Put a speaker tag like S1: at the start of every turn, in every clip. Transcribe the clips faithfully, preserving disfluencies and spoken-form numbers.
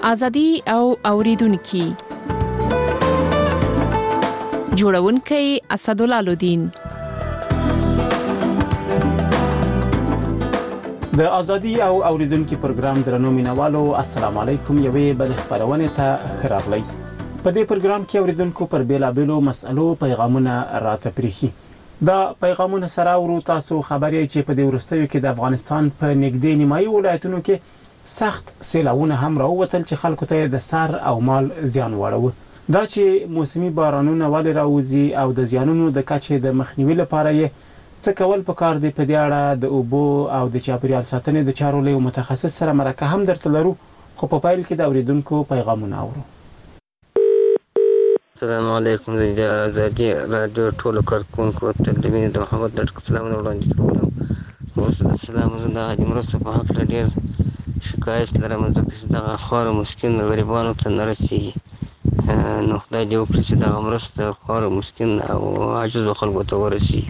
S1: ازادي او اوریدونکو جوړونکي اسدالله لودین.
S2: د ازادي او اوریدونکو پروګرام درنو مینوالو السلام علیکم. یوې بل خبرونه ته خراغلی. په دې پروګرام کې اوریدونکو پر بیلابېلو مسألو پیغامونه راته پریخي. دا پیغامونه سره ورو تاسو خبرې چې په دې ورستیو کې د افغانستان په نږدې نیمایي ولایتونو کې سخت سیلاوونه هم راووتل چې خلکو ته د سر او مال زیان واړو. دا چې موسمي بارانونه ولې راوځي او د زیانونو د کچې د مخنیوي لپاره یې څه کول پکار دی، په دې اړه د اوبو او د چاپیریال ساتنې د چارو له متخصص سره مرکه هم درته لرو، خو په پایل کې د اوریدونکو پیغامونه اورو.
S3: السلام علیکم. د ازادي رادیو ټولو کارکونکو ته د مینې د محمد ډاکټر سلامونه وړاندې کوم. السلام علیکم. د حاجی مرسته په حق ډېر شکایت لرم، ځکه چې دغه خورا مسکین غریبانو ته نه رسېږي. نو خدای دې وکړي چې دغه مرسته خورا مسکین او عاجزو خلکو ته ورسېږي.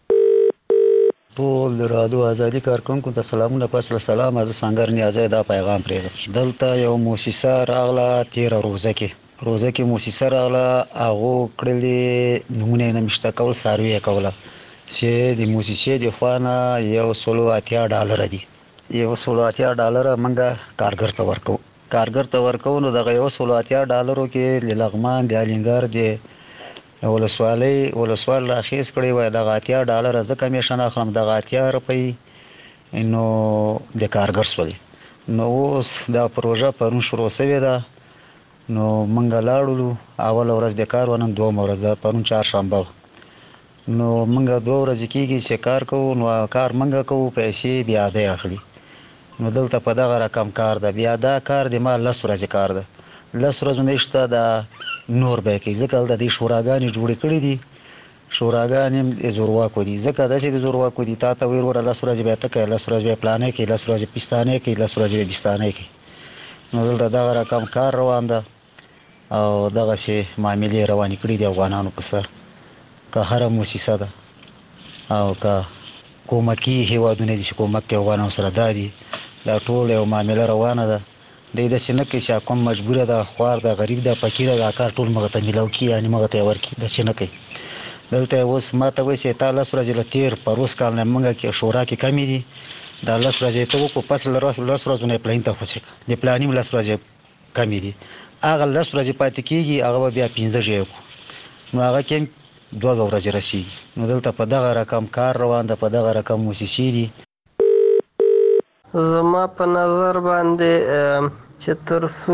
S4: ټول رادیو ازادي کارکونکو ته سلامونه. پس له سلامه زه سنگر نیازی دا پیغام پرېږدم. دلته یو موسسه راغله تېره روزه کې روزه کې موسسه راغله، هغو کړلې نومونه یې نه مې شته کول، څاروي یې کوله چې د موسسې د خوا نه یو سلو اتیا ډالره دي. یو سلو اتیا ډالره موږ کارګر ته ورکوو کارګر ته ورکوو نو دغه یو سلو اتیا ډالرو کې د لغمان د الینګار د ولسوالۍ ولسوال راخیز کړی وای دغه اتیا ډالره زه کمیشن اخلم، دغه اتیا روپۍ نو د کارګر سولې. نو اوس دا پروژه پرون شروع شوې ده، نو منګه لاړو اول ورځ د کار ونن دوه ورځ ده، پرون چهارشنبه نو منګه دوه ورځې کېږي چې کار کوو. نو کار منګه کوو، پیسې بیا دی اخلي. نو دلته په دغه رقم کار ده، بیا دا کار د ما لس ورځې کار ده، لس ورځې نشته دا نور به کوي، ځکه د دې شوراګانې جوړې کړې دي، شوراګانې زورواکو دي، ځکه داسې د زورواکو دي تا ته ویل وره لس ورځې بیا ته کوې، لس ورځې بیا پلانې کوي، لس ورځې پستانې کوي، لس ورځې بیا بستانې کوي. نو دلته دغه رقم کار روان ده او دغسې معاملې روانې کړي دي افغانانو په سر، که هره موسسه ده او که کومکي هیوادونه دي چې کومک کوي افغانانو سره، دا دي دا ټول یو معامله روانه ده. دی داسې نه کوي چې کوم مجبوره ده، خوار ده، غریب ده، فقیره ده، کار ټول مغه ته میلاو کړي، یعنې مغه ته یې ورکړي، داسې نه کوي. دلته اوس ما ته وایي چې تا لس ورځې له تېر پروس کال نه موږ کې شورا کې کمې دي، دا لس ورځې ته وکړو، پس له لس ورځو نه یې پلان ته خوشې کړه، د پلاني لس ورځې کمې دي، هغه لس ورځې پاتې کېږي، هغه به بیا پنځه ژوې کړو، نو هغه کې دوه ورځې رسېږي. نو دلته په دغه رقم کار روان ده، په دغه رقم موسسې دي.
S5: زما په نظر باندې چې تر څو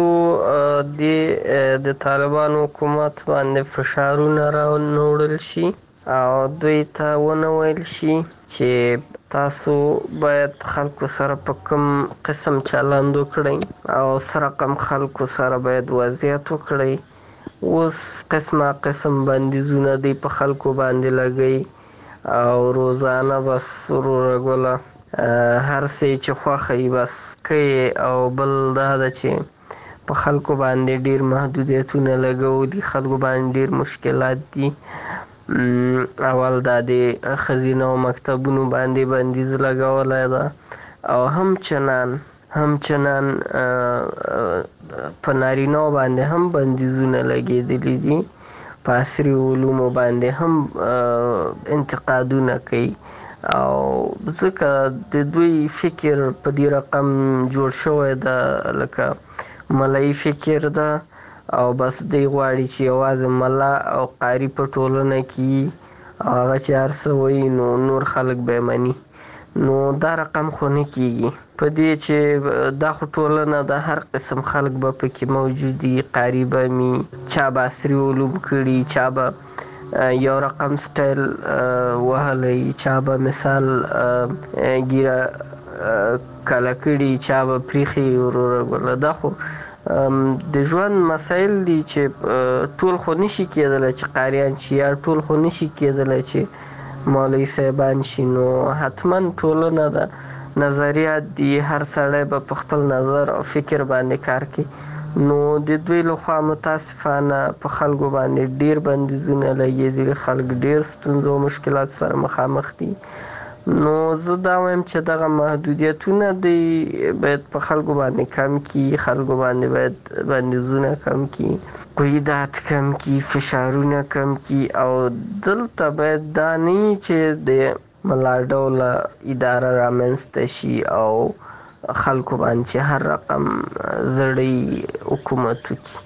S5: د طالبانو حکومت باندې فشارونه راوړل شي او دوی ته ونه ویل شي چې تاسو باید خلکو سره په کوم قسم چلند وکړئ او سره رقم خلکو سره باید وضعیت وکړئ. اوس قسمه قسم بندیزونه دی په خلکو باندې لګي او روزانه بس وروره ګوله هر څه چې خوښه یې بس کوي، او بل دا ده چې په خلکو باندې ډیر محدودیتونه لګو دي، خلکو باندې ډیر مشکلات دي. اول دا د ښځینه او مکتبونو باندې بندیز لګولی ده او همچنان همچنان په نارینه‌و باندې هم بندیزونه لګېدلي دي، په عصري علومو باندې هم انتقادونه کوي. او ځکه د دوی فکر په دې رقم جوړ شوی ده لکه ملایي فکر ده، او بس دی غواړي چې یوازې ملا او قاري په ټولنه کې او هغه چې هر څه وایي نو نور خلک به یې مني. نو دا رقم خو نه کېږي، په دې چې دا خو ټولنه د هر قسم خلک به پکې موجود دي، قاري به مي، چا به عصري علوم کړي، چا به یو رقم سټایل وهلی، چا به مثال ګیره کله کړي، چا به پریښي وروره ګوله. دا خو د ژوند مسایل دي چې ټول خو نشي کېدلی چې قاریان شي، یا ټول خو نشي کېدلی چې مولوي صاحبان شي. نو حتما ټولنه ده، نظریات دي، هر سړی به په خپل نظر او فکر باندې کار کوي. نو د دوی لخوا متاسفانه په خلکو باندې ډیر بندیزونه لګېدلي، خلک ډیر ستونزو او مشکلاتو سره مخامخ دي. نو زه دا وایم چې دغه محدودیتونه دی باید په خلکو باندې کم کی، خلکو باندې باید بندیزونه کم کی، قیودات کم کی، فشارونه کم کی، او دلته باید دا نه چې د ملا ډوله اداره رامنځته شي او خلکو باندې هر رقم زړی حکومت وکړي.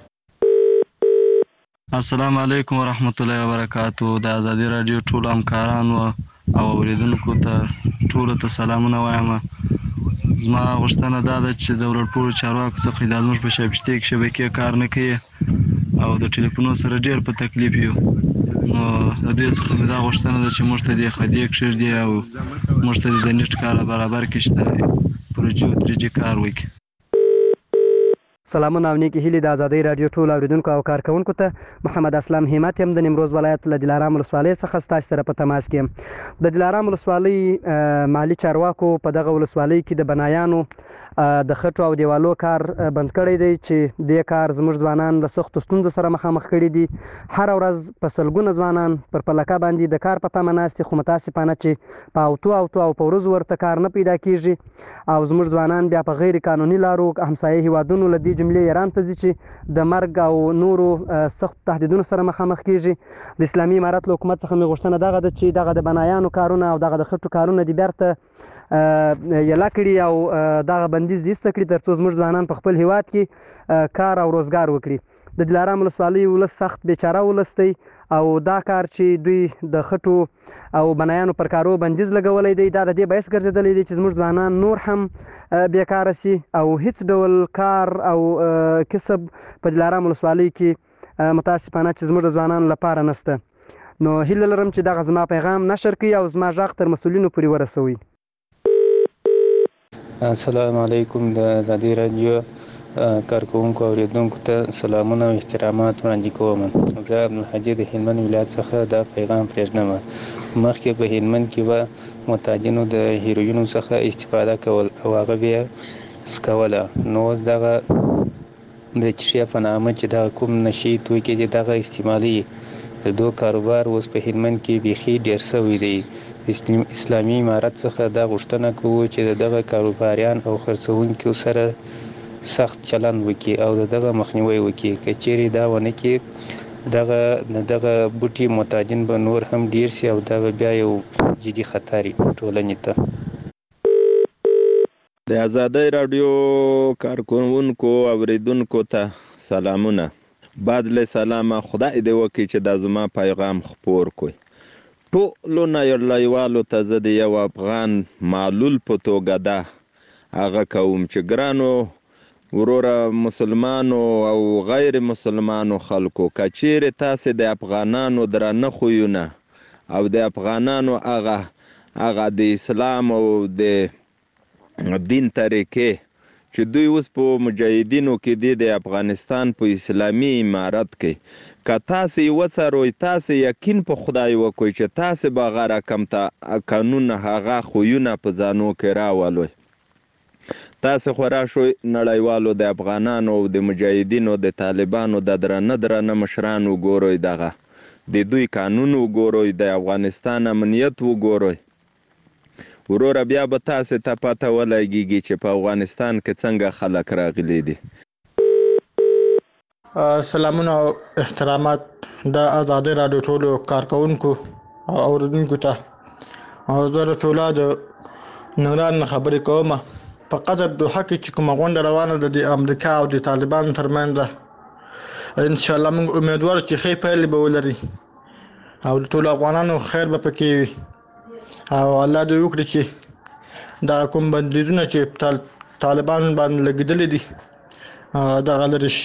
S6: السلام علیکم ورحمت الله وبرکاتو. د ازادي راډیو ټول همکارانو او اوریدونکو ته ټولو ته سلامونه وایم. زما غوښتنه دا ده چې د ورلپوړو چارواکو څخه دا زموږ په شبکې کې شبکې کار نه کوي او د ټلیفونو سره ډېر په تکلیف یو. نو د دې څخه مې دا غوښتنه ده چې موږ ته دې خدې کښېږدي او موږ ته د نیټ کار برابر کړي چې د پروژې او تري جي کار وکړي.
S7: سلامونه او نیکی هیلې د ازادۍ راډیو ټول اوریدونکو او کارکونکو ته. محمد اسلام همت یم د نیمروز ولایت له دلارام ولسوالۍ څخه ستاسو سره په تماس کې یم. د دلارام ولسوالۍ مالي چارواکو په دغه ولسوالۍ کې د بنایانو د خټو او دیوالو کار بند کړی دی چې دې کار زموږ ځوانان له سختو ستونزو سره مخامخ کړي دي. هر ورځ په سلګونه ځوانان پر پلکه باندې د کار په تمه ناست دي، خو متاسفانه چې په اوتو اوتو او په ورځو ورته کار نه پیدا کیږي او زموږ ځوانان بیا په غیر قانوني لارو همسایه هیوادونو له دې جملې ایران ته ځي چې د مرګ او نورو سخت تهدیدونو سره مخامخ کیږي. د اسلامي امارت له حکومت څخه مې غوښتنه دغه ده چې دغه د بنایانو کارونه او دغه د خټو کارونه دې بیرته یلا کړي او دغه بندیز دې ایسته کړي تر څو زموږ ځوانان په خپل هیواد کې کار او روزګار وکړي. د دلارام ولسوالۍ ولس سخت بیچاره ولس دی او دا کار چې دوی د خټو او بنایانو پر کارو بندیز لګولی دی دا د دې باعث ګرځېدلی دی چې زموږ ځوانان نور هم بیکاره سي او هیڅ ډول کار او کسب په دلارام ولسوالۍ کې متاسفانه چې زموږ د ځوانانو لپاره نشته. نو هیله لرم چې دغه زما پیغام نشر کړي او زما غږ تر مسؤلینو پورې ورسوي.
S8: السلام علیکم. د ازادي راډیو کارکوونکو او اوریدونکو ته سلامونه او احترامات وړاندې کوم. زه عبدالحجي د هلمند ولایت څخه دا پیغام پرېږدم. مخکې په هلمند کې به معتادینو د هیروینو څخه استفاده کول او هغه بیا څکوله. نو اوس دغه د چشیا په نامه چې دغه کوم نشي توکي دي دغه استعمالي د دو کاروبار اوس په هلمند کې بیخي ډېر سوی دی. اسلامي امارت څخه دا غوښتنه کوو چې دغه کاروباریان او خرڅوونکو سره سخت چلند وکړي او دغه مخنیوي وکړي. که چیرې دا ونه کړي دغه دغه بوټي معتادین به نور هم ډیر سي او دا بیا یو جدي خطر ټولنې ته.
S9: د ازادۍ راډیو کارکونکو اوریدونکو ته سلامونه. بعد له سلامه خدای دې وکړي چې دا زما پیغام خپور کړي. ټولو نړیوالو ته زه د یو افغان معلول په توګه ده هغه کوم چې ګرانو وروره مسلمانو او غیر مسلمانو خلکو که چیرې تاسې د افغانانو درانه خویونه او د افغانانو هغه هغه د اسلام او د دین طریقې چې دوی اوس په مجاهدینو کې دي د افغانستان په اسلامي امارت کې که تاسې وڅروئ تاسې یقین په خدای وکړئ چې تاسې به هغه رقم ته قانون هغه خویونه په ځانو کې راولئ. تاسې خورا شوئ نړیوالو د افغانانو او د مجاهدینو د طالبانو د درانه درانه مشران وګورئ، دغه د دوی قانون وګورئ، د افغانستان امنیت وګورئ. وروره بیا به تاسې ته پته ولګېږي چې په افغانستان کې څنګه خلک راغلي دي.
S10: سلامونه او احترامات د ازادۍ راډیو ټولو کارکوونکو او اوریدونکو ته. زه رفیع الله د ننګرهار نه خبرې کوم. په قطر دوحه کې چې کومه غونډه روانه ده د امریکا او د طالبانو ترمنځ ده، انشاءالله موږ امیدوار چې ښې پایلې به ولري او د ټولو افغانانو خیر به پکې وي او الله دې وکړي چې دا کوم بندیزونه چې طالبان باندې لګېدلي دي دغه لرې شي.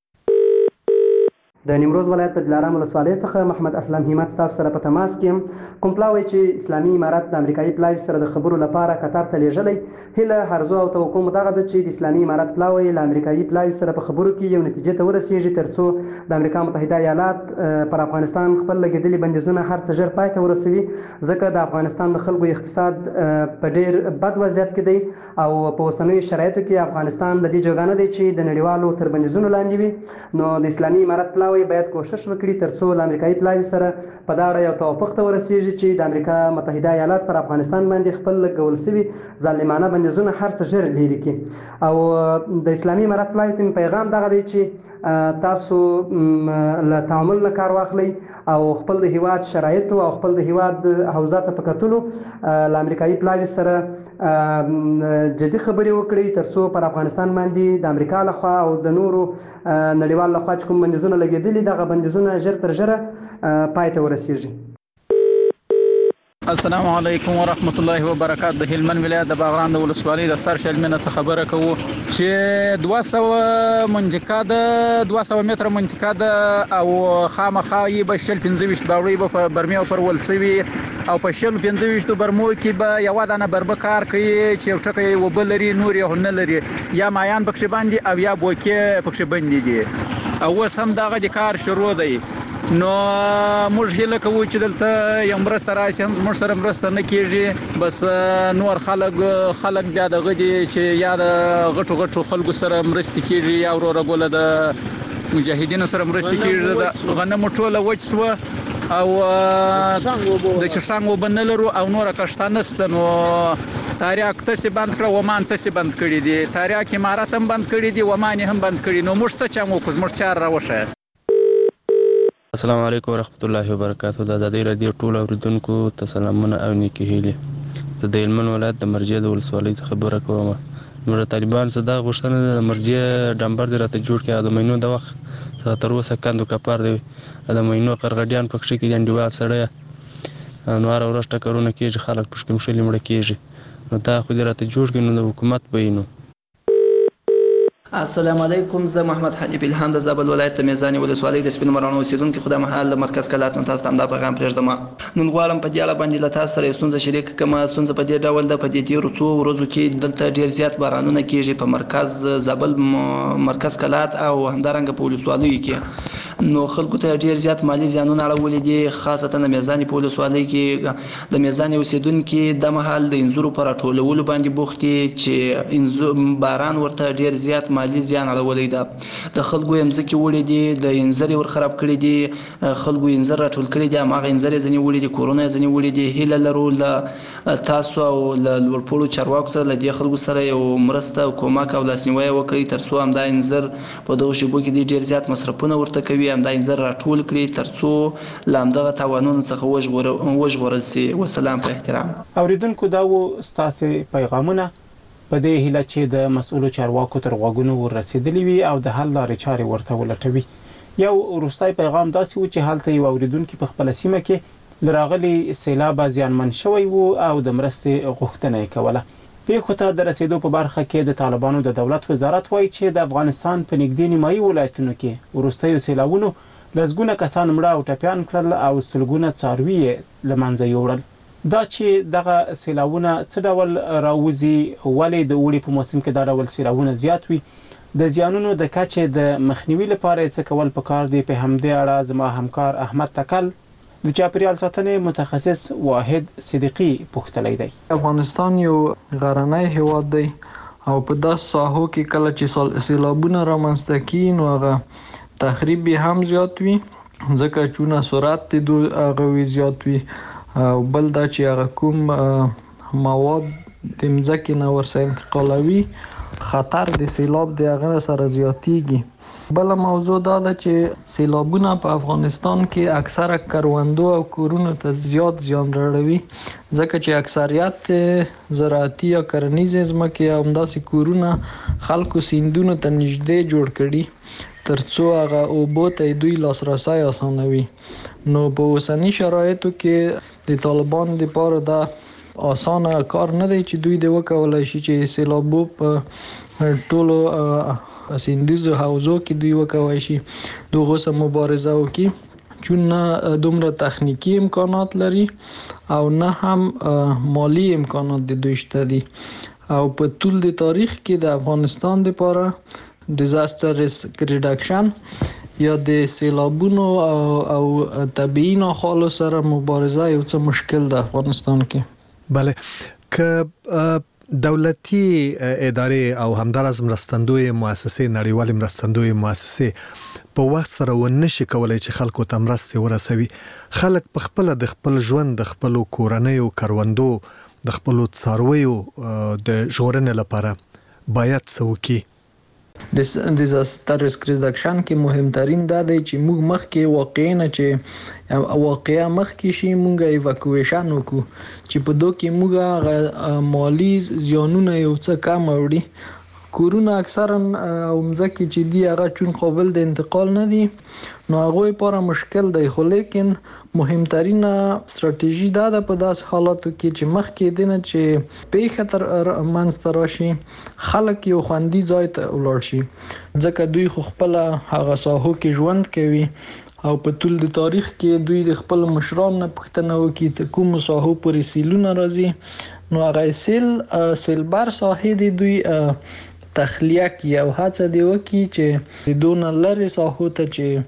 S7: د نیمروز ولایت د دلارام ولسوالۍ څخه محمد اسلام همت ستاسو سره په تماس کې یم. کوم پلاوی چې اسلامي امارت د امریکایي پلاوي سره د خبرو لپاره قطر ته لیږلی، هیله هرزو او توقع مو دغه ده چې د اسلامي امارت پلاوی له امریکایي پلاوي سره په خبرو کې یو نتیجې ته ورسیږي تر څو د امریکا متحده ایالات پر افغانستان خپل لګېدلي بندیزونه هر څه ژر پای ته ورسوي، ځکه د افغانستان د خلکو اقتصاد په ډېر بد وضعیت کې دی او په اوسنیو شرایطو کې افغانستان د دې جوګانه دی چې د نړیوالو تر بندیزونو لاندې وي. نو د اسلامي امارت پلاوی وایي باید کوشش وکړي ترڅو له امریکایي پلاوي سره په دا اړه یو توافق ته ورسیږي چې د امریکا متحده ایالات پر افغانستان باندې خپل لګول شوي ظالمانه بندیزونه هر څه ژر لرې کړي. او د اسلامي امارت پلاوي ته پیغام دغه دی چې تاسو له تعامل نه کار واخلئ او خپل د هیواد شرایطو او خپل د هیواد حوزه ته په کتلو له امریکایي پلاوي سره جدي خبرې وکړي ترڅو پر افغانستان باندې د امریکا لخوا او د نورو نړیوال لخوا چې کوم بندیزونه لګېدلي دغه بندیزونه ژر تر ژره پای ته ورسیږي.
S11: السلام علیکم ورحمت الله وبرکاته. د هلمند ولایت د باغران د ولسوالۍ د سر شلمنه څخه خبره کوو چې دوه سوه منطقه د دوه سوه متره منطقه د او خامخا یې به شل پنځه ویشت باوړۍ به په برمې او پر ولسوي او په شل پنځه ویشتو برمو کې به یوه دانه بربه کار کوي چې یو ټکی اوبه لري نور یې نه لري یا مایان پکښې باندې او یا بوکې پکښې بندې دي او اوس هم دغه د کار شروع دی. نو موږ هیله کوو چې دلته یو مرسته راشي هم زموږ سره مرسته نه کیږي بس نور خلک خلک بیا دغه دي چې یا د غټو غټو خلکو سره مرسته کیږي یا وروره ګوله د مجاهدینو سره مرسته کیږي د غنمو ټوله وچ سوه او د چشانګ اوبه نه لرو او نوره کښته نشته. نو تاریاک تاسې بند کړه ومان تاسې بند کړي دي تاریاک امارت هم بند کړي دي ومان هم بند کړي نو موږ څه چم وکړو زموږ چار راوښایاست.
S12: السلام علیکم ورحمت الله وبرکاته. د ازادي رادیو ټول اوریدونکو ته سلامونه او نیکې هیلې. زه د هلمند ولایت د مرجې د ولسوالۍ څخه خبره کوم. موږ طالبان څه دا غوښتنه د مرجې ډمبر دې راته جوړ کړي د مینو د وخت څخه تر اوسه کندو کپار دی د مینو قرغډیان پکښې کې دي انډیوال سړی نو هره ورځ ټکرونه کېږي خلک پشکې مشلې مړه کېږي نو دا خو دې راته جوړ کړي نو د حکومت به نو.
S13: السلام علیکم. زه محمد حنیف الهام د زابل ولایت د میزانې ولسوالۍ د سپین مراڼو اوسېدونکی خو د مهال د مرکز کلات نه تاسو ته همدا پیغام پرېږدم. نن غواړم په دې اړه باندې له تاسو سره یو ستونزه شریک کړم. ستونزه په دې ډول ده په دې تېرو څو ورځو کې دلته ډېر زیات بارانونه کېږي په مرکز زابل مرکز کلات او همدارنګه په ولسوالیو کې نو خلکو ته ډېر زیات مالي زیانونه اړولي دي خاصتا د میزانې په ولسوالۍ کې د میزانې اوسېدونکي د مهال د انځورو په راټولولو باندې بوخت دي چې باران ورته ډېر زیات مالي زیان اړولی ده. د خلکو یې مځکې وړي دي د انځر یې ور خراب کړي دي خلکو یې انځر راټول کړي دي هماغه انځر یې ځینې وړي دي کورونه یې ځینې وړي دي. هیله لرو له تاسو او له لوړپوړو چارواکو سره له دې خلکو سره یو مرسته او کومک او لاسنیوی وکړي ترڅو همدا انځر په دغو شېبو کې دي ډېر زیات مصرفونه ورته کوي همدا انځر راټول کړي ترڅو له همدغه تاوانونو څخه وژغورل سي. وسلام په احترام.
S2: اوریدونکو دا و ستاسې پیغامونه په دې هیله چې د مسؤلو چارواکو تر غوږونو ورسېدلي وي او د حل لارې چارې ورته ولټوي. یو وروستی پیغام داسې و چې هلته یو اوریدونکي په خپله سیمه کې له راغلي سیلابه زیانمن شوی و او د مرستې غوښتنه یې کوله. پیښو ته د رسېدو په برخه کې د طالبانو د دولت وزارت وایي چې د افغانستان په نږدې نیمایي ولایتونو کې وروستیو سیلابونو لسګونه کسان مړه او ټپیان کړل او سلګونه څاروي یې له منځه یوړل. دا چې دغه سیلابونه څه ډول راوځي ولې د اوړي په موسم کې دا ډول سیلابونه زیات وي د زیانونو د کچې د مخنیوي لپاره څه کول پکار دي په همدې اړه زما همکار احمد تکل د چاپیریال ساتنې متخصص واحد صدیقي پوښتلی دی.
S14: افغانستان یو غرنی هیواد دی او په داسې ساحو کې کله چې سیلابونه رامنځته کیږي نو هغه تخریب هم زیات وي ځکه چونه سرعت د هغه زیات وي او بل دا چې هغه کوم مواد د مځکې نه ورسره انتقالوي خطر د سیلاب د هغه سره زیاتیږي. بل موضوع دا ده چې سیلابونه په افغانستان کې اکثره کروندو او کورونو ته زیات زیان راوړي ځکه چې اکثریت زراعتي یا کرنیزې ځمکې او همداسې کورونه خلکو سیندونو ته نږدې جوړ کړي ترڅو هغه اوبو ته دوی لاسرسی اسانوي. نو په اوسني شرایطو کې د طالبان لپاره دا اسانه کار نه دی چې دوی د وکولای شي چې سیلابو په ټولو سیندیزو حوزو کې دوی وکوي شي دغه سره مبارزه وکړي چون نه دومره تخنیکی امکانات لري او نه هم مالی امکانات د دوی شته دي او په ټول د تاریخ کې د افغانستان لپاره ډیزاستر ریسک ریډکشن یا د سیلابونو او, او طبیعي ناخوالو سره مبارزه یو څه مشکل ده افغانستان کې.
S15: بله که دولتي ادارې او همدارس مرستندوی مؤسسې نړیوال مرستندوی مؤسسې په وخت سره ونشي کولای چې خلکو ته مرستې ورسوي. خلک په خپل د خپل ژوند د خپل کورنیو کروندو د خپل څارویو د ژغورنې لپاره باید څه وکړي.
S14: د دیزاستر ریسک ریډکشن کې مهمترین دا دی چې موږ مخکې واقعي نه چې واقعیا مخکې شي موږ ایواکویشن وکړو چې په دوی کې موږ مالی زیانونه یو څه کم وړي. کورونه اکثرا او مځکې چې دی هغه چون قابل د انتقال نه دي نو هغه لپاره مشکل دی، خو لیکن مهمترین استراتیژي دا ده په داس حالاتو کې چې مخکې دینه چې پیښه تر منځته راشي خلک یو خوندي ځای ته ولاړ شي، ځکه دوی خو خپل هغه ساحو کې ژوند کوي او په ټول د تاریخ کې دوی د خپل مشران نه پوښتنه وکړي ته کوم ساحو پورې سیلونه راځي نو هغه سیل سیلبر ساحې دی دوی تخلیه کی او هڅه دی وکړي چې د دون لري ساحو ته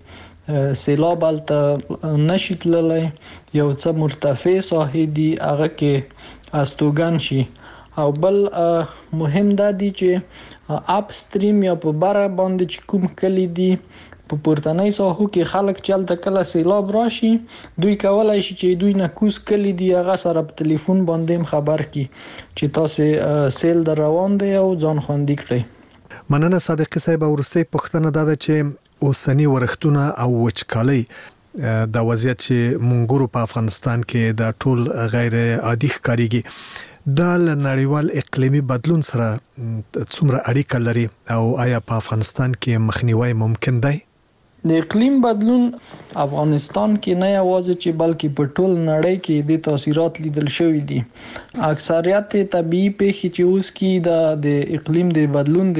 S14: چې سیلاب الته نشي تللی یو څه مرتفع ساحې دی هغه کې استوګن شي. او بل مهم دا دی چې اپ ستریم یا په بره باندې چې کوم کلی دی په پورتنۍ ساحو کې خلک چلته کله سیلاب راشي دوی کولای شي چې دوی نه کوس کلی دی هغه سره په ټلیفون باندې خبر کی چې تاسو سیل در روان دی او ځان خوندي کړئ.
S15: مننه صادقي صاحب. ورسته پښتنه دا ده چې اوسنی ورښتونه او وچکالي د وضعیت چې مونږ په افغانستان کې د ټول غیر عادي ښکاریږي دا له نړیوال اقلیمي بدلون سره څومره اړیکه لري او آیا په افغانستان کې مخنیوي ممکن دی؟
S14: د اقلیم بدلون افغانستان کې نه یوازې چې بلکې په ټول نړۍ کې د تاثیرات لیدل شوی دي. اکثریت طبيعي پیښې چې اوس کې د اقلیم د بدلون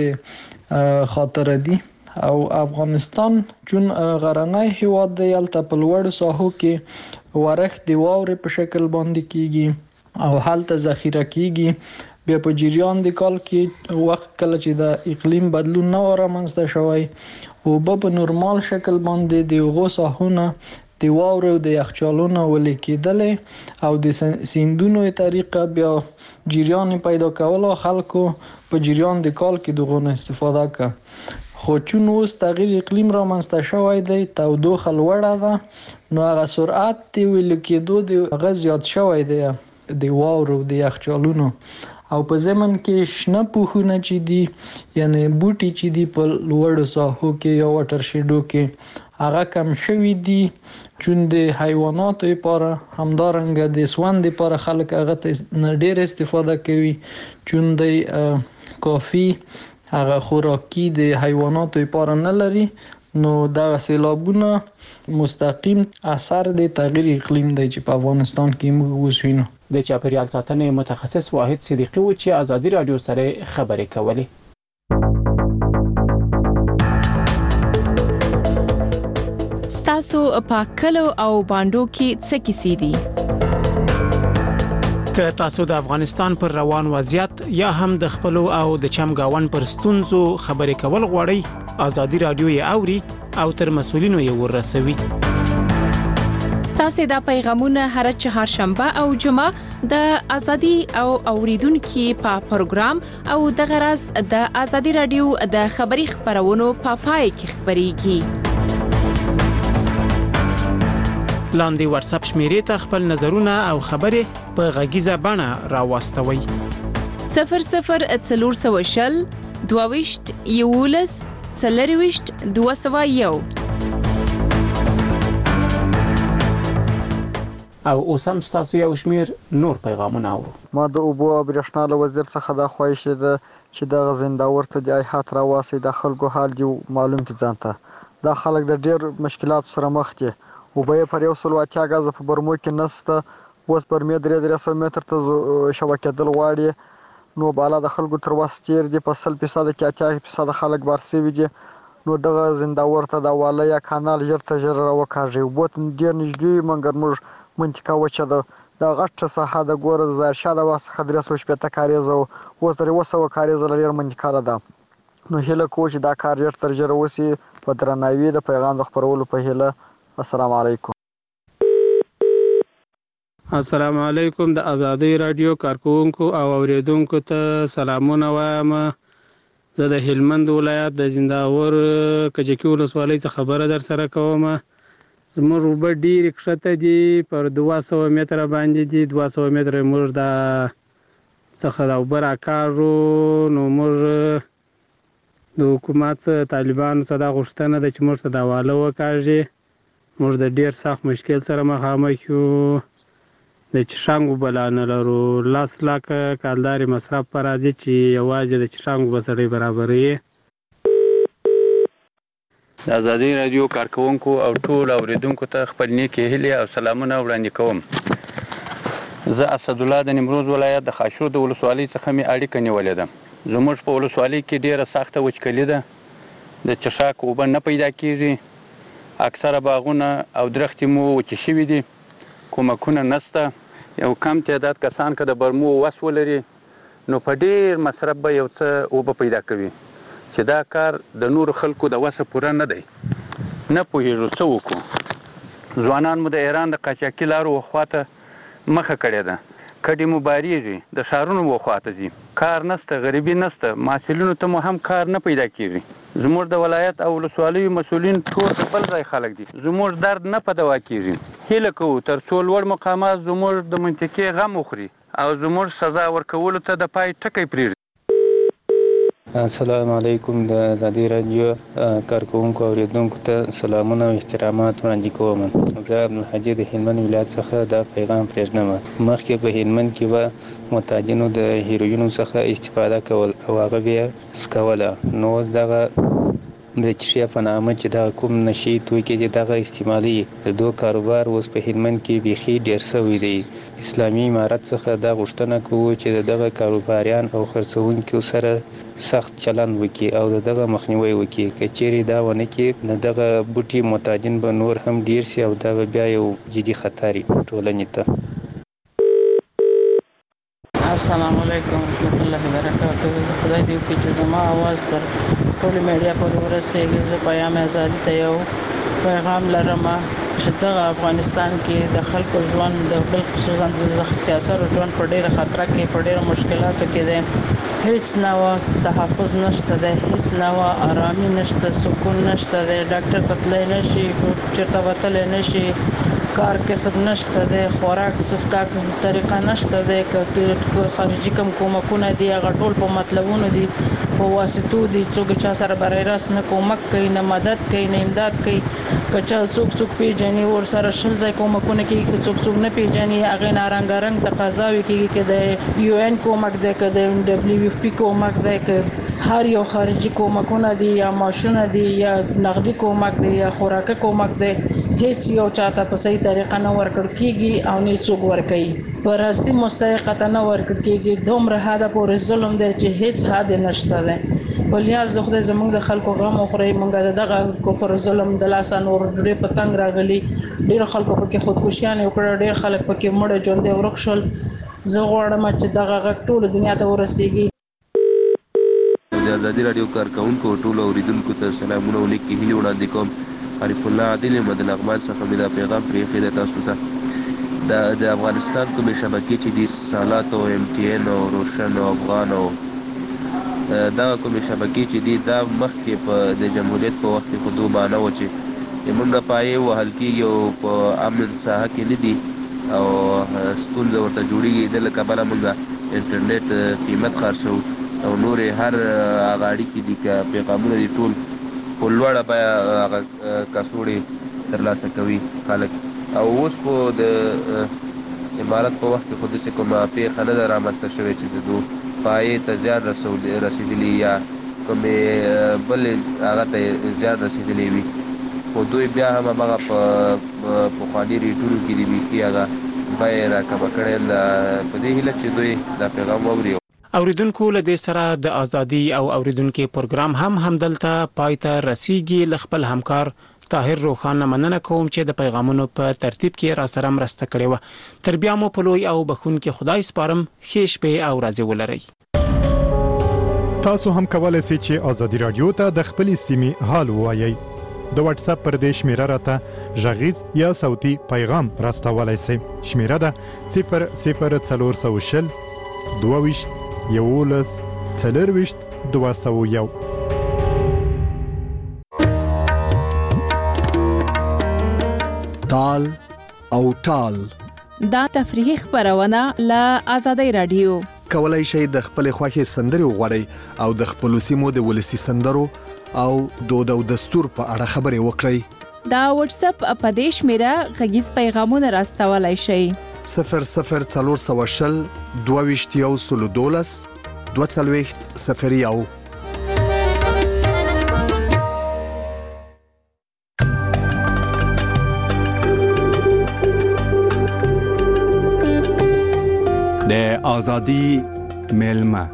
S14: د خاطر دي او افغانستان چون غرنی هیواد دی الته په لوړ ساحو کې ورښت د واورې په شکل باندې کیږي او هلته ذخیره کیږي. بیا په جریان د کال کې وخت کله چې د اقلیم بدلون نه رامنځته شوی او په نورمال شکل باندې د هغو ساحونه د واورې او د یخچالونو ولې کېدلې او د سیندونو طریقه بیا جریان پیدا کولو خلکو په جریان د کال کې دغه استفاده کړه. خو چون اوس تغییر اقلیم رامنځته شوی دی تودوخه لوړه ده نو هغه سرعت د ویل کېدو د هغه زیات شوی دی د واورو د یخچالونو او په زمن کې شنه پوښونه چې دي یعنی بوټي چې دي په لوړو ساحو کې یا واټر شیډو کې هغه کم شوي دي چون د حیواناتو لپاره همدارنګه د سوند لپاره خلک هغه ته ډېر استفاده کوي چون د کافي هغه خوراکي د حیواناتو لپاره نه لري نو دا سیلابونه مستقیم اثر د تغییر اقلیم دی چې په افغانستان کې موږ اوس وینو.
S2: د چاپیریال ساتنې متخصص واحد صدیقي و چې ازادي رادیو سره خبرې کولې.
S1: ستاسو په کلو او باندو کې څه کیسې دي؟
S2: که تاسو د افغانستان پر روان وضعیت یا هم د خپل او د چمګاون پر ستونزو خبرې کول غواړئ ازادي رادیو یې اوري او تر مسولینو یې ورسوي.
S1: ستاسو د پیغامونه هر چهارشنبه او جمعه د ازادي او اوریدونکو په پروګرام او د غرض د ازادي رادیو د خبري خبرونو په پای کې خبريږي.
S2: لاندې واتس اپ شمیرې ته خپل نظرونه او خبرې په غږیزه بڼه راوستوي.
S1: صفر صفر څلور سوه شل دوه ویشت یولس څلور ویشت دوه سوه یو.
S2: او اوس هم ستاسو یو شمیر نور پیغامونه اورو.
S16: ما د اوبو او برېښنا له وزیر څخه دا خواهش ده چې د زنداور ته د ایحات راواسي د خلکو حال دی معلوم کی ځانته دا خلک د ډیر مشکلات سره مخ دي او به پر یو سل واتیا غاز په برمو کې نسته اوس پر مې درې درې سو متر ته شبکه دل واړي نو بالا د خلکو تر واستیر دي په سل فیصد کې اتیا فیصد خلک بارسي دي نو دغه زنداور ته دا والا یا کانال جر ته جر راوکاږي بوت ډیر نږدې منګر موږ منطقه وچه ده د غټه ساحه د ګوره د زارشا د واسه درې سوه شپېته کاریزه اوس درې اووه سوه کاریزه لري منطقه ده نو هیله کوو چې دا کار ژر تر ژره وسي په درناوي د پیغام د خپرولو په هیله. السلام علیکم.
S17: السلام علیکم. د ازادي رادیو کارکونکو او اوریدونکو ته سلامونه وایم. زه د هلمند ولایت د زنداور کجکي ولسوالۍ څخه خبره در سره کوم. زموږ اوبه ډېرې کښته دي، پر دوه سوه متره باندې دي. دوه سوه متره موږ د څخه د اوبه راکاږو. نو موږ د حکومت څخه طالبانو څخه دا غوښتنه ده چې موږ ته دا واله وکاږي. موږ د ډېر سخت مشکل سره مخامخ یو. د چشانګ اوبه لا نه لرو. لس لاکه کالدارې مصرف په راځي چې یوازې د چشانګ اوبه سړی برابروي.
S18: د ازادي راډیو کارکوونکو او ټول اوریدونکو ته خپل نیکې هیلې او سلامونه وړاندې کوم. زه اسدالله د نیمروز ولایت د خاشرود د ولسوالۍ څخه مې اړیکه نیولې ده. زموږ په ولسوالۍ کې ډېره سخته وچکلي ده. د چشاک اوبه نه پیدا کېږي. اکثره باغونه او درختې مو وچې شوي دي. کومکونه نشته. یو کم تعداد کسان که د برمو وس ولري نو په ډېر مصرف به یو څه اوبه پیدا کوي، چې دا کار د نورو خلکو د وسه پوره نه دی. نه پوهېږو څه وکړو. ځوانان مو د ایران د قاچاقي لارو وخواته مخه کړې ده. کډې مو بارېږي، د ښارونو وخواته ځي. کار نشته، غریبي نشته، محصلینو ته مو هم کار نه پیدا کېږي. زموږ د ولایت او ولسوالیو مسؤلین ټول د بل ځای خلک دي. زموږ درد نه په دوا کېږي. هیله کوو تر څو لوړ مقامات زموږ د منطقې غم وخوري او زموږ سزا ورکولو ته د پای ټکی پرېږدي.
S8: السلام علیکم. د ازادي راډیو کارکوونکو اوریدونکو ته سلامونه او احترامات وړاندې کوم. زه عبدالحجي د هلمند ولایت څخه دا پیغام پرېږدم. مخکې په هلمند کې به معتادینو د هیروینو څخه استفاده کول او هغه بیا سکوله. نو اوس دغه د چشیا په نامه چې دغه کوم نشي توکي دي دغه استعمالي د دو کاروبار اوس په هلمند کې بیخي ډېر سوی دی. اسلامي امارت څخه دا غوښتنه کوو چې دغه کاروباریان او خرڅوونکو سره سخت چلند وکړي او دغه مخنیوي وکړي. که چیرې دا ونه کړي نو دغه بوټي معتادین به نور هم ډېر سي او دغه بیا یو جدي خطر ټولنې ته.
S19: السلام علیکم ورحمت الله وبرکاته. زه خدای دې وکړي چې زما اواز تر ټولې میډیا پورې ورسېږي. زه پیام ازادي ته یو پیغام لرم چې دغه افغانستان کې د خلکو ژوند د بل خصوصا د سیاسرو ژوند په ډېره خطره کې په ډېرو مشکلاتو کې دی. هیڅ نوع تحفظ نشته دی، هیڅ نوع آرامي نشته، سکون نشته دی. ډاکټر ته تللی نشي، چېرته به تللی نشي، کار کسب نشته دی، خوراک څښاک طریقه نشته دی. که خارجي کوم کومکونه دي هغه ټول په مطلبونو دي، په واسطو دي. څوک چا سره برای راست نه کومک کوي، نه مدد کوي، نه امداد کوي. که چا څوک څوک پیژني ورسره شل ځای کومکونه کوي، که څوک څوک نه پیژني هغې نه رنګارنګ تقاضاوې کېږي که د یو این کومک دی، که د ډبلیو اف پي کومک دی، که هر یو خارجي کومکونه دي یا معاشونه دي یا نغدي کومک دی یا خوراکه کومک دی، هیڅ یو چاته په صحیح طریقه نه ورکړل کېږي او نه څوک ورکوي. په راستي مستحقته نه ورکړل کېږي. دومره حده پورې ظلم دی چې هیڅ حد نشته دی. په لیاز د خدای زموږ د خلکو غم وخورئ. موږ د دغه کفر ظلم د لاسه نور ډېر په تنګ راغلي. ډېرو خلکو پکې خودکشیانې وکړه، ډېر خلک پکې مړه ژوندي ورک شول. زه غواړم چې دغه غږ ټولو دنیا ته ورسېږي.
S20: د ازادي راډیو کارکوونکو ټولو اوریدونکو ته سلامونه او نیکې هیلې وړاندې کوم. عارف الله عادل یم د لغمان څخه مې دا پیغام پرېښی دی تاسو ته. د افغانستان کومې شبکې چې دي سالات او ایم ټي این او روشن او افغان او دغه کومې شبکې چې دي دا مخکې په د جمهوریت په وخت کې خو دوبانه وه چې زموږ د پایې وهل کېږي او په امن ساحه کې نه دي او ستونزه ورته جوړېږي. د له کبله موږ انټرنیټ قیمت خرڅوو او نورې هر هغه اړیکې دي که پیغامونه دي ټول په لوړه بیه هغه کڅوړې ترلاسه کوي خلک. او اوس خو د امارت په وخت کې خو داسې کومه پېښه نه ده رامنځته شوې چې د دو پایې ته زیان رسېدلي یا کومې بلې هغه ته زیان رسېدلی وي، خو دوی بیا هم همغه په پخواني ریټونو کې دي بیخي هغه بیې راکمه کړې ده. په دې هیله چې دوی دا پیغام واوري.
S2: اوریدونکو له دې سره د ازادي او اوریدونکو پروګرام هم همدلته پای ته رسیږي. ل خپل همکار طاهر روخان مننه کوم چې د پیغامونو په ترتیب کې را سره مرسته کړې و. تر بیا مو په لوی او بخونکي خدای سپارم. ښه شپه او ورځې ولرئ.
S21: تاسو هم کولای شئ چې ازادي رادیو ته د خپل سیمې حال ووایئ. د واتس اپ پر دې شمیره راته غږیز یا صوتي پیغام راستولای شئ. شمیره ده صفر صفر څلور سوه شل دوه ویشت یولس څلور ویشت دوه سوه یو.
S3: تال او ټال
S1: دا تفریحي خبرونه له آزادۍ رادیو.
S3: کولای شئ د خپل خوښي سندري وغوړئ او د خپل سیمو د ولسی سندرو او دود او دستور په اړه خبرې وکړئ.
S1: دا واتس اپ په دې شمیره غږیز پیغامونه راستولای شئ.
S3: صفر صفر څلور سوه شل دوه ویشت یو سلو دولس دوه څلوېښت صفر یو.
S21: د آزادی ملما.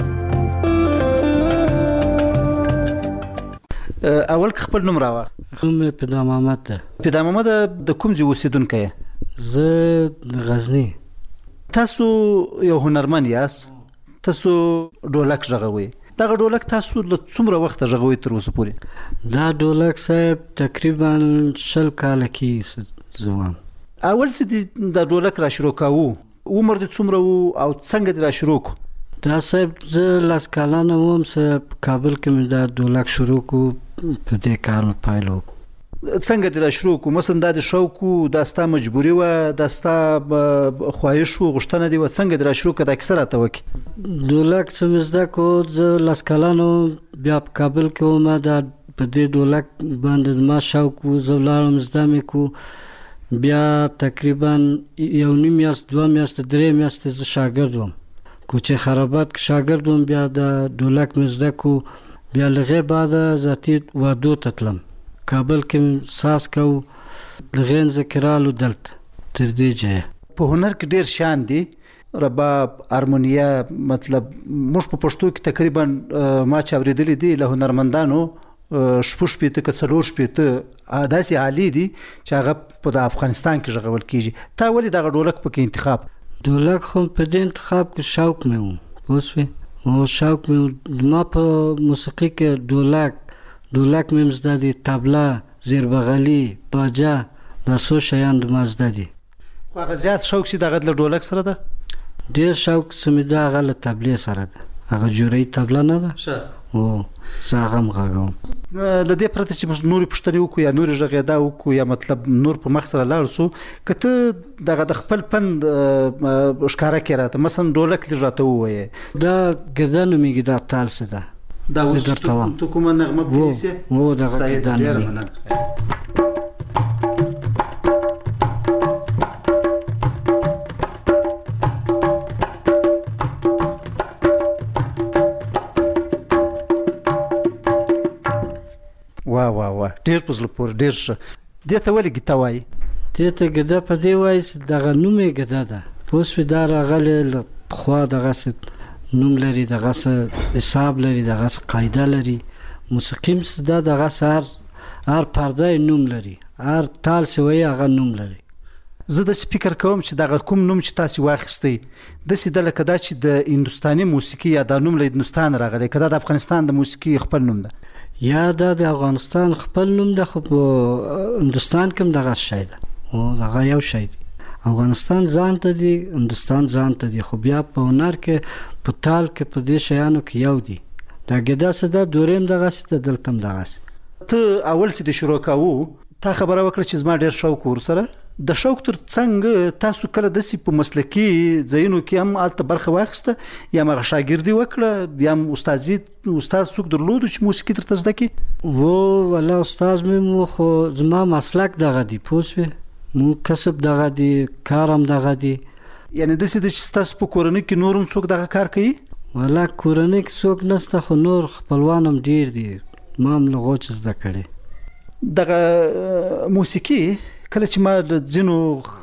S22: اول خپل نوم راوړه.
S23: نوم پیدا محمد ده.
S22: پیدا محمد د کوم ځای اوسیدونکی یې؟
S23: زه د غزنی.
S22: تاسو یو هنرمند یاست، تاسو ډولک غږوئ. دغه ډولک تاسو له څومره وخته غږوئ تر اوسه پورې؟
S23: دا ډولک صاحب تقریبا شل کاله کې زوام.
S22: اول څه د ډولک را شروع کاوه عمر د څومره وو او څنګه د را شروع کو؟
S23: دا صاحب زه لاس کالانه وم چې کابل کې مې دا ډولک شروع کو په دې کار مې پیل وکړ.
S22: څنګه د را شروع کو؟ مثلا دا د شوق و دا ستا مجبوري وه دا ستا خواهش و غوښتنه دې وه څنګه د را شروع که دا کیسه راته وکړي؟
S23: ډولک چې مې زده کو زه لاس کالانه بیا په کابل کې وم دا په دې ډولک باندې زما شوق و زه ولاړم زده مې کو بیا تقریبا یو نیم میاشت دوه میاشتې درې میاشتې زه شاګرد وم کوچې خرابات کې شاګرد وم بیا د ډولک مې زده کو بیا له هغې بعده ذاتي وادو ته تلم کابل کې ساز کو له هغې نه زه کې رالو دلته تر دې ځایه.
S22: په هنر کې ډېر شیان دي رباب هارمونیه مطلب موږ په پښتو کې تقریبا ما چې اورېدلي دي له هنرمندانو شپږ شپېته که څلور شپېته داسې عالي دي چې هغه په د افغانستان کې غږول کېږي. تا ولې دغه ډولک پکې انتخاب؟
S23: ډولک خو په دې انتخاب کې شوق مې و پوه شوې او شوق مې ما په موسیقي کې ډولک ډولک مې زده دي طبله زیربغلي باجه دا څو شیان ما زده دي.
S22: خو هغه زیات شوق چې دغه له ډولک سره ده؟
S23: ډېر شوق چې مې د هغه له طبلې سره ده. هغه جوړی طبله نه ده او زه هغه هم غږوم.
S22: له دې پرته چې موږ نورې پوښتنې وکړو یا نورې غږېدا وکړو یا مطلب نور په مخ سره لاړ سو که ته دغه د خپل پند ښکاره کړې راته مثلا ډولک لږ راته ووایې.
S23: دا ګرده نومېږي دا تال څه ده
S22: دا اوس تو کومه نغمه پلیسې؟
S23: و دغه ګرده نومېږي.
S22: واه واه واه ډېر په زړه پورې ډېر ښه. دې ته ولې ګیته وایي؟
S23: دې ته ګده په دې وایي چې دغه نوم یې ګده ده پوه شوې دا راغلی له پخوا دغسې نوم لري دغسې حساب لري دغسې قاعده لري. موسیقي هم دا دغسې هر هر پرده یې نوم لري هر تال چې وایي هغه نوم لري.
S22: زه داسې فکر کوم چې دغه کوم نوم چې تاسې واخیستی داسې ده لکه دا چې د هندوستاني موسیقي یا دا نوم له هندوستان راغلی که دا د افغانستان د موسیقي خپل نوم ده؟
S23: یا دا د افغانستان خپل نوم ده خو په هندوستان کې هم دغه شی ده او دغه یو شی دی. افغانستان ځان ته دی هندوستان ځان ته دی خو بیا په هنر کې په تال کې په دې شیانو کې یو دی. دا ګیده څه ده دورې هم دغسې ده دلته هم دغسې.
S22: ته اول چې د شروع کوو تا خبره وکړه چې زما ډېر شوق ورسره د شوق تر څنګ تاسو کله داسې په مسلکي ځایونو کې هم هلته برخه واخیسته یا هم هغه شاګردي وکړه یا هم استازي استاد څوک درلودو چې موسیقي درته زده کړي؟
S23: و والله استاد مې مو خو زما مسلک دغه دی پوه شوې مو کسب دغه دی کار هم دغه دی.
S22: یعنې داسې ده چې ستاسو په کورنۍ کې نور هم څوک دغه کار کوي؟
S23: والله کورنۍ کې څوک نشته خو نور خپلوان هم ډېر دي ما هم له غوڅ زده کړې.
S22: دغه موسیقي کله چې ما ځینو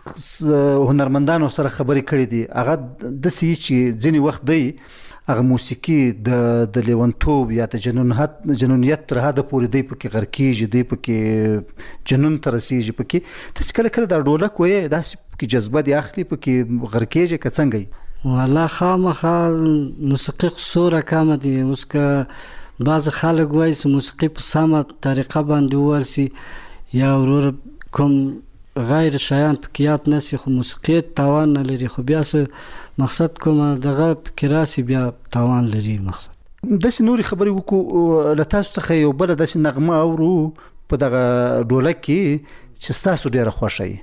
S22: هنرمندانو سره خبرې کړې دي هغه داسې وي چې ځینې وخت دی هغه موسیقي د د لیونتوب یا د جنونیت تر حده پورې دی پکې غرق کېږي دی پکې جنون ته رسېږي پکې تاسې کله کله دا ډولک وایې داسې پکې جذبه دې اخلي پکې غرق کېږي که څنګه یي؟
S23: والله خامخا موسیقي خو څو رقمه دي. اوس که بعض خلک وایي چې موسیقي په سمه طریقه باندې وویل سي یا ورور کوم غیر شیان پکې یاد نسی خو موسیقي تاوان نه لري خو بیا څه مقصد کومه دغه پکې راسي بیا تاوان لري مقصد.
S22: داسې نورې خبرې وکړو له تاسو څخه یو بله داسې نغمه اورو په دغه ډولک کې چې ستاسو ډېره خوښه وي.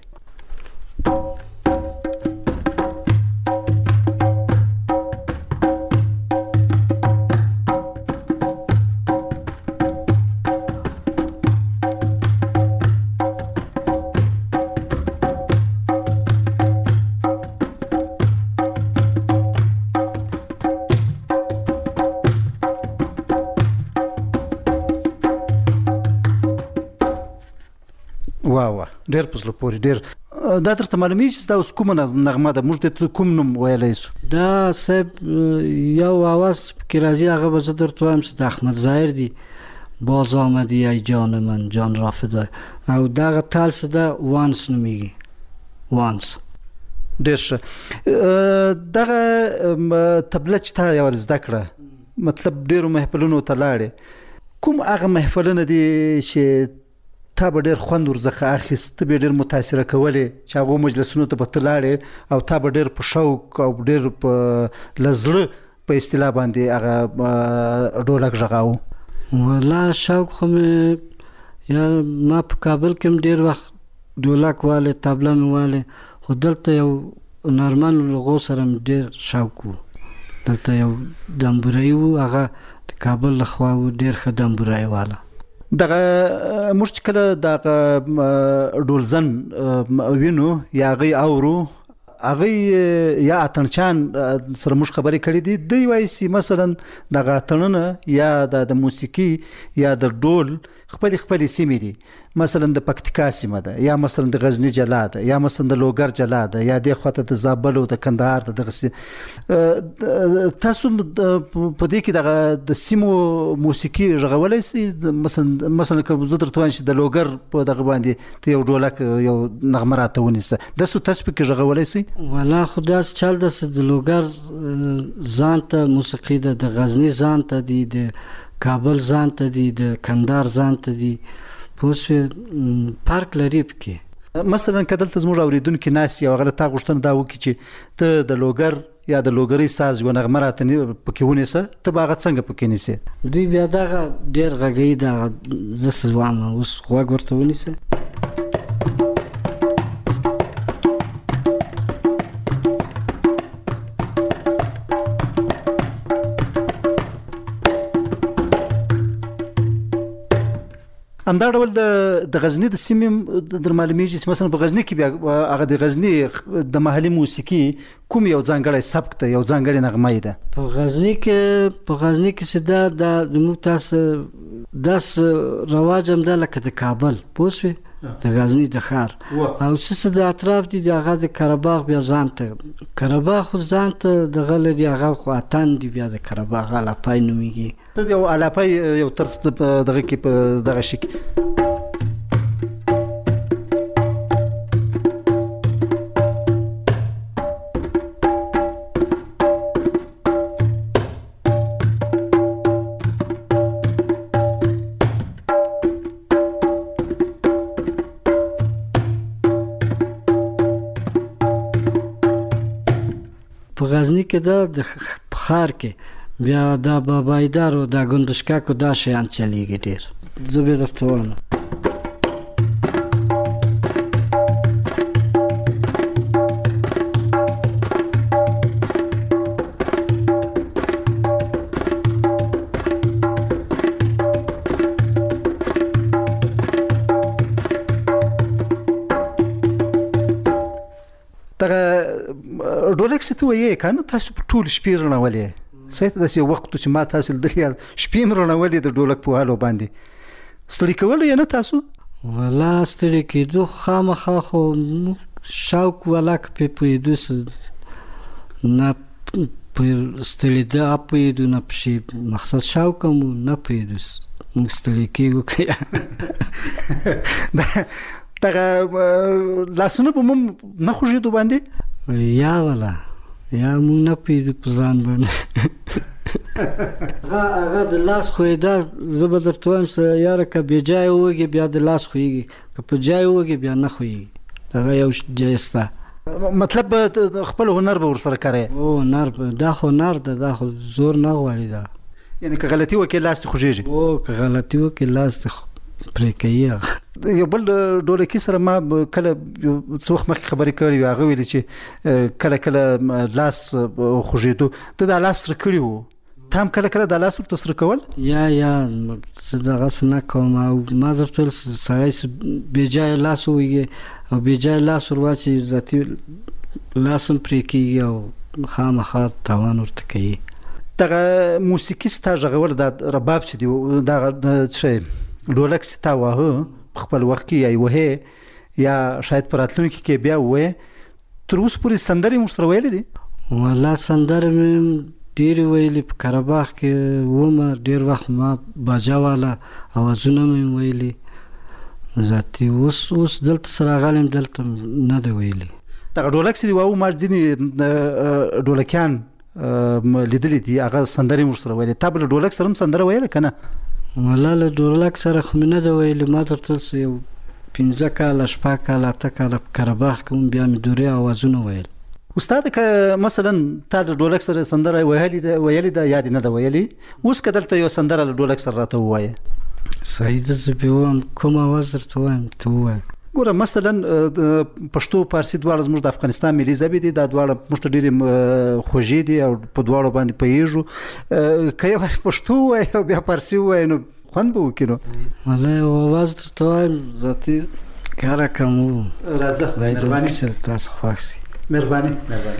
S22: واه ډېر په زړه پورې ډېر. دا درته معلومیږي چې دا اوس کومه نغمه ده؟ موږ ته کوم نوم ویلی شو؟
S23: دا صاحب یو آواز پکې راځي، هغه به زه درته وایم چې د احمد ظاهر دی، باز آمدی ای جان من جان را فدای، او دغه تال څه ده وانس نومیږي. وانس
S22: ډېر ښه. دغه طبله چې تا یوه زده کړه، مطلب ډېرو محفلونو ته لاړې، کوم هغه محفلونه دي چې تا به ډېر خوند ورڅخه اخیست، ته به ډېر متاثره کولې چې هغو مجلسونو ته به ته لاړې او تا به ډېر په شوق او ډېر په له زړه په اصطلاح باندې هغه ډولک غږاوه؟
S23: والله شوق خو مې یا ما په کابل کې هم ډېر وخت ډولک والی، طبله مې والی، خو دلته یو هنرمند لغو سره مې ډېر شوق و. دلته یو دمبورایي و، هغه د کابل له خوا و، ډېر ښه دمبورایي واله.
S22: دغه موږ چې کله دغه ډولزن وینو یا هغوی اورو، هغوی یا اتڼچیان سره موږ خبرې کړې دي، دوی وایي چې مثلا دغه اتڼونه یا د موسیقي یا د ډول خپلې خپلې سیمې دي، مثلا د پکتیکا سیمه ده، یا مثلا د غزني جلا ده، یا مثلا د لوګر جلا ده، یا دې خواته د زابل او د کندهار ده. دغسې تاسو په دې کې دغه د سیمو موسیقي غږولی شئ؟ مثلا مثلا که زه درته وایم چې د لوګر په دغه باندې ته یو ډولک یو نغمه راته ونیسه، داسې تاسو پکې غږولی شئ؟
S23: والله خو داسې چل ده چې د لوګر ځان ته موسیقي ده، د غزني ځان ته دي، د کابل ځان ته دي، د کندهار ځان ته دي، پوه شوې؟ فرق لري پکې.
S22: مثلا که دلته زموږ اورېدونکي ناست یو هغه له تا غوښتنه دا وکړي چې ته د لوګر یا د لوګرۍ ساز یوه نغمه راته پکې ونیسه، ته به هغه څنګه پکې نیسې؟
S23: دوی بیا دغه ډېر غږوي، دغه زه څه وایم اوس غوږ ورته ونیسه.
S22: همدا ډول د غزني د سیمې در معلومیږي چې مثلا په غزني کې بیا هغه د غزني د محلي موسیقي کوم یو ځانګړی سبک ته یو ځانګړې نغمه ده؟
S23: په غزني کې په غزني کې چې دا د موږ تاسو داس رواج هم ده لکه د کابل، پوه شوې؟ د غزني د ښار او څه د اطراف دي، د هغه د قرهباغ بیا ځان ته، قرهباغ خو ځان ته دغه لري، هغه خو اتن دي، بیا د قرهباغ الاپای نومیږي.
S22: ته یو الاپای یو ترس دغه کې په دغه شي کې
S23: په غزني کې دا د ښار کې بیا دا بابایدار او دا ګندشکک دا شیان چلیږي ډېر. زه بیا درته وایم
S22: دغه ډولک چې ته وایې که نه، تاسو په ټول شپې رڼولې، صحیح ته داسې یو وخت چې ما تاسو لیدلي شپې م رڼولې د ډولک په وهلو باندې، ستړي کولی یې نه تاسو؟
S23: والله ستړي کېدو خامخا، خو شوق والله که پرې پوهېدو نه ستړېده پوهېدو نه پشي، مقصد شوق هم نه پوهېدو موږ ستړي کېږو که
S22: دغه لاسونه به مو نه خوږېدو باندې؟
S23: یا والله یا مونږ نه پوهېدو په ځان باندې. هغه د لاس خوېدا زه به درته وایم چې یاره که بې جایه ووږې بیا د لاس خوېږي، که په جایه ووږې بیا نه خوېږي، هغه یو جای شته.
S22: مطلب خپل هنر به ورسره کوې؟
S23: او هنر دا خو هنر ده، دا خو زور نه غواړي. دا
S22: یعنی که غلطي وکړي لاس ته خوږیږي
S23: او که غلطي وکړي لاس ته پرې کوي هغه
S22: یو بل ډولکی سره ما کله څو وخت مخکې خبرې کړې وې هغه ویلي چې کله کله لاس خوږېدو ته دا لاس سره کړي وو ته هم کله کله دا لاس ورته سره کول
S23: یا یا زه دغسې نه کوم او ما درته ویل سړی بېجایه لاس ووهي او بېجایه لاس ور واچوي ذاتي لاس هم پرې کېږي او خامخا تاوان ورته کوي
S22: دغه موسیقي ستا غږول دا رباب چې دی دغه څه ډولک چې تا واهه په خپل وخت کې یا یې وهې یا شاید په راتلونکي کې بیا ووایې تر اوسه پورې سندرې مو ورسره ویلې دي
S23: والله سندرې مې ډېرې ویلې په قرهباغ کې ومه ډېر وخت ما باجه والا اوازونه مې ویلي ذاتي اوس اوس دلته سره راغلی یم دلته نه دی ویلي
S22: دغه ډولک چې دی واهه ما ځینې ډولکیان لیدلې دي هغه سندرې مو ورسره ویلې تا به له ډولک سره هم سندره ویله که نه
S23: والله له ډولک سره خو مې نه ده ویلې ما درته یو پنځه کاله شپږ کاله اته کاله په قرهباغ کې هم بیا مې دورې اوازونه ویل
S22: استاد که مثلا تا د ډولک سره سندره ویلې ده ویلې ده یا دې نه ده ویلې اوس که دلته یو سندره له ډولک سره راته ووایې
S23: صحیح ده زه بیا ووایم کوم اواز درته ووایم ته ووایه
S22: ګوره مثلا پښتو پارسي دواړه زموږ د افغانستان ملي ژبې دي دا دواړه موږ ته ډېرې خوږې دي او په دواړو باندې پوهېږو که یو وارې پښتو ووایې او بیا پارسي ووایې نو خوند به وکړي نو
S23: والله یو اواز درته وایم ذاتي کاره کم و
S22: راځه مهرباني
S23: تاسو خوښ شي
S22: مهرباني مهرباني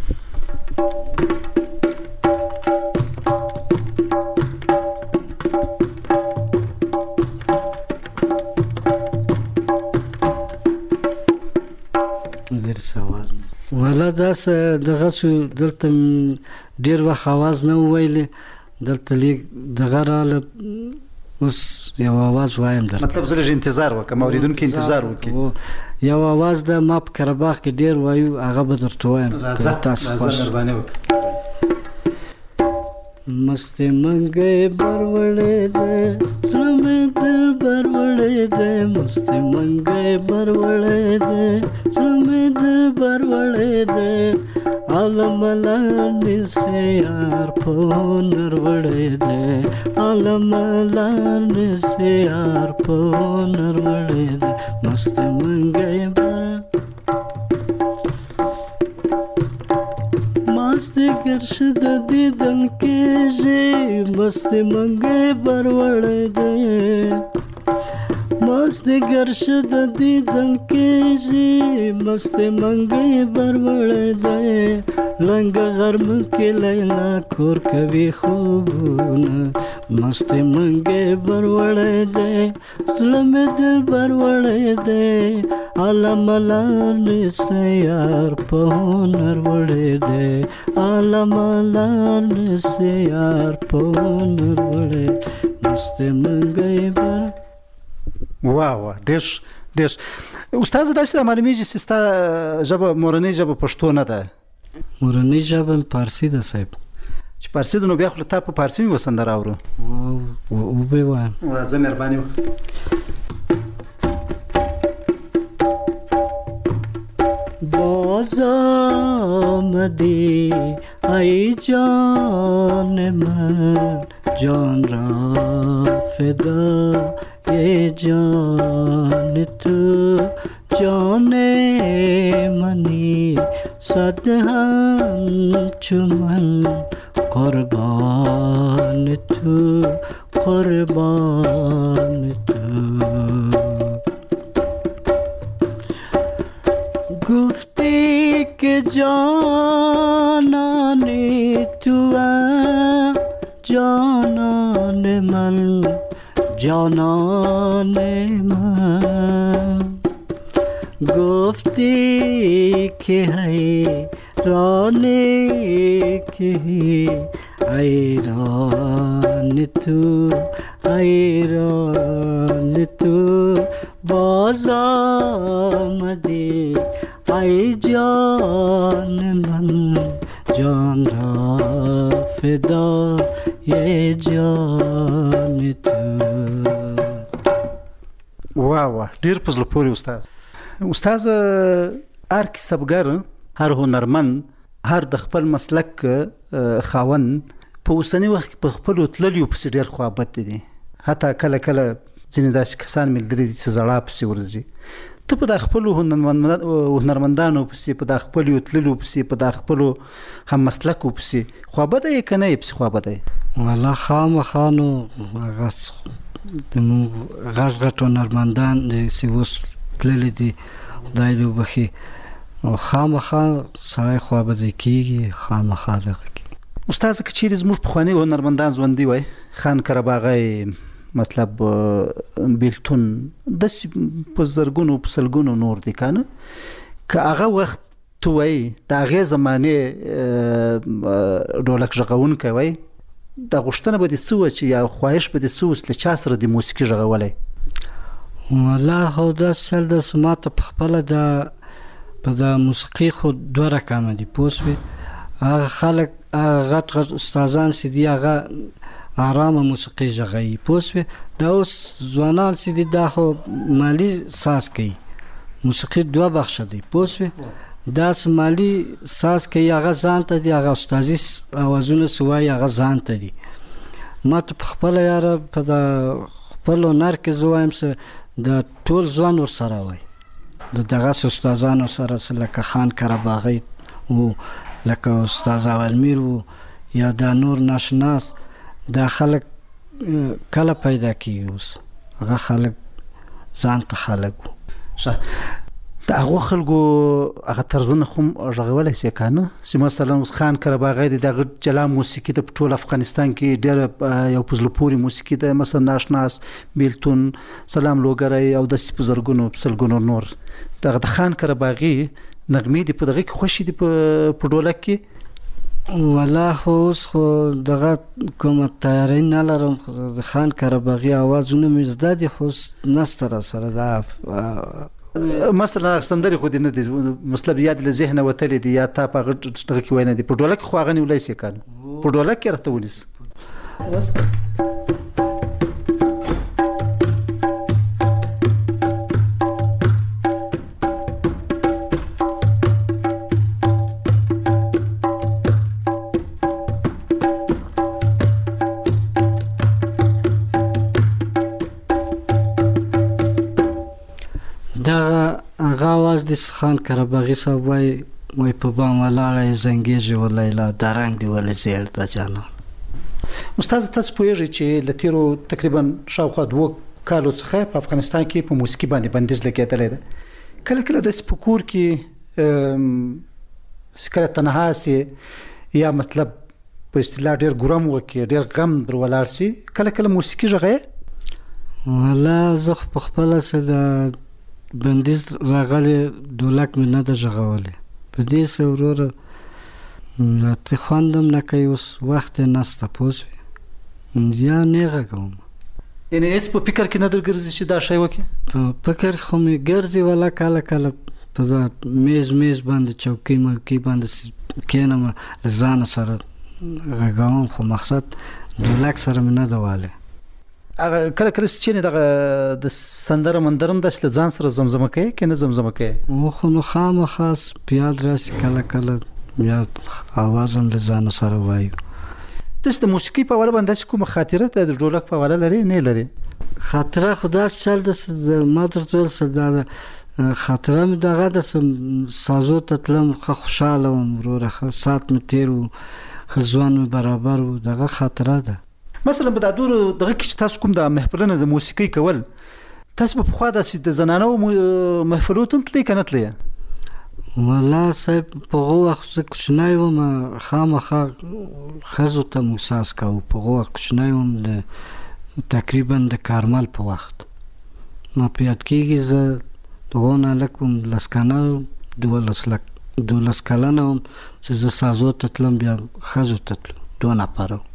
S23: والله داسې دغه شو دلته ډېر وخت اواز نه وویلې دلته لیک دغه راله اوس یو اواز وایم درته
S22: مطلب زه لږ انتظار وکړم اورېدونکي انتظار وکړي
S23: یو اواز ده ما په قرهباغ کې ډېر وایو هغه به درته وایم تاسو خوښ
S22: مهرباني وکړه
S23: مستې منګی بروړې ده زړه مې دل بروړې ده مستې منګی بروړې ده زړه مې دل بروړې ده عالم لاندې سه یار په نروړې ده عالم لاندې سه یار په نروړې ده مستې منګی بر مستې ګرشد دیدن کېږي مستې منګی بروړې ده مستې ګرشد دیدن کېږي مستې منګی بروړې ده لنګ غرم کې لیلا کور کوي خوبونه مستې منګی بروړې ده زړه مې دل بروړې ده عالم لاندې سه یار په هنر وړې ده عالم لاندې سه یار په هنر وړې مستې منګی بر
S22: واه واه ډېر ډېر استاد داسې را معلومیږي چې ستا ژبه مورنۍ ژبه پښتو نه ده
S23: مورنۍ ژبه پارسي ده صاحب
S22: چې پارسي ده نو بیا خو له تا په پارسي مې وسندره اورو
S23: وبې وایم
S22: راځه مهرباني وکړه
S23: باز آمدی ای جان من جان را فدا ای جان تو جان منی صد همچون قربان تو قربان تو گفتی که جانانی تو جانان من جانان من گفتی که حیران که حیران تو حیران تو باز آمدی ای جان من جان را فدا ای جان تو
S22: واه واه ډېر په زړه پورې استاد استاد هر کسبګر هر هنرمند هر د خپل مسلک خاوند په اوسنی وخت په خپل تللیو پسې ډېر خوابت دي، حتی کله کله ځینې داسې کسان ملګري دي چې زړه پسې ورځي. ته په د خپلو هنرمندانو پسې، په د خپلو تللو پسې، په د خپلو هم مسلکو پسې خوابته یې که نه یې پسې خوابته یې؟
S23: والله خامخا نو هغه زموږ غټ غټ هنرمندان چې اوس تللي دي خدای دې وبخي، او خامخا سړی خوابته کېږي، خامخا دغه کېږي.
S22: استاذ که چیرې زموږ پخواني هنرمندان ژوندي وای، خان قرهباغی مطلب بیلتون داسې په زرګونو په سلګونو نور دي که نه، که هغه وخت تو وایي د هغې زمانې ډولک غږونکی وای، دا غوښتنه به دې څه وه چې یا خواهش به دې څه وس له چا سره د موسیقي غږولی؟
S23: والله خو داسې چل داسې ما ته په خپله د په د موسیقي خو دوه رقمه دي پوه شوې. هغه خلک هغه غټ غټ استادان چې دي هغه آرامه موسیقي غږوي پوه شوې. دا اوس ځوانان چې دي دا خو مالي ساز کوي، موسیقي دوه بخشه دی پوه شوې. داسې مالي ساز کوي هغه ځان ته دي، هغه استازي اوازونه چې وایي هغه ځان ته دي. ما ته په خپله یاره په د خپل هنر کې زه وایم چې د ټول ځوان ورسره وای، د دغسې استادانو سره چې لکه خان قرهباغی و، لکه استاد اولمیر و، یا دا نور ناشناس، دا خلک کله پیدا کېږي اوس، هغه خلک ځان ته خلک و.
S22: د هغو خلکو هغه طرزونه خو هم غږولی سې که نه، چې مثلا اوس خان قرهباغی دی، د هغه جلا موسیقي ده په ټول افغانستان کې ډېره یو په زړه پورې موسیقي ده، مثلا ناشناس، بیلتون، سلام لوګری او داسې په زرګونو په سلګونو نور. دغه د خان قرهباغي نغمې دي په دغه کې خوښې دي په ډولک کې؟
S23: والله خو اوس خو دغه کومه تیاری نه لرم، د خان قرهباغي اوازونه مې زده دي خو اوس نسته را سره. دا
S22: مثلا سندرې خو دې نه دي مطلب یاد له ذهنه وتلې دي، یا تا په هغه دغه کې وای نه دي، په ډولک خو هغه نیولی سې که نه؟ په ډولک کې راته ونیسه.
S23: د خان قرهباغي صاحب وای وای په بام ولاړه زنګېږي و لیلا، دا رنګ دی ولې زیړ د جانان.
S22: استاد تاسو پوهیږئ چې له تېرو تقریبا شاوخوا دوه کالو څخه په افغانستان کې په موسیقي باندې بندیز لګېدلی ده. کله کله داسې په کور کې کله تنها سي، یا مطلب په اصطلاح ډېر ګرم وکړي، ډېر غم در ولاړ سي، کله کله موسیقي غږوې؟
S23: والله زه خو په خپله څه د بندیز راغلی ډولک مې نه ده غږولی، په دې څه وروره راته خوند هم نه کوي، اوس وخت یې نسته پوه شوې، یا نه غږوم.
S22: یعنې هېڅ په فکر کې نه در ګرځي چې دا شی وکړې؟
S23: په فکر خو مې ګرځي والله، کله کله په میز میز باندې چوکۍ موکۍ باندې کښېنم له ځانه سره غږوم، خو مقصد ډولک سره مې نه ده والی.
S22: هغه کله کله چې دغه د سندره مندره هم داسې له ځان سره زمزمه کوې که نه زمزمه کوې؟
S23: خو نو خامخا په یاد راسي کله کله بیا اواز هم له ځانه سره وایو.
S22: داسې د موسیقي په حواله باندې داسې کومه خاطره د ډولک په حواله لرې نه لرې؟
S23: خاطره خو داسې چل ده ما درته ویل څه دا خاطره مې دغه ده سازو ته تلم، ښه خوشحاله وم وروره، ښه ساعت مې تېر و، ښه ځوان مې برابر و، دغه خاطره ده.
S22: مثلا په دا دورو دغه کې چې تاسو کوم د محفلونه د موسیقۍ کول، تاسو به پخوا داسې د زنانو محفلو ته تلئ که نه تلئ؟
S23: والله صاحب په هغه وخت زه کوچنی وم، خامخا ښځو ته موږ ساز کوو. په هغه وخت کوچنی وم، د تقریبا د کارمل په وخت ما په یاد کېږي، زه د هغو نه لږ وم لس کاله دولس کلنه وم چې زه سازو ته تلم، بیا ښځو ته تلم، دوه نفره وو.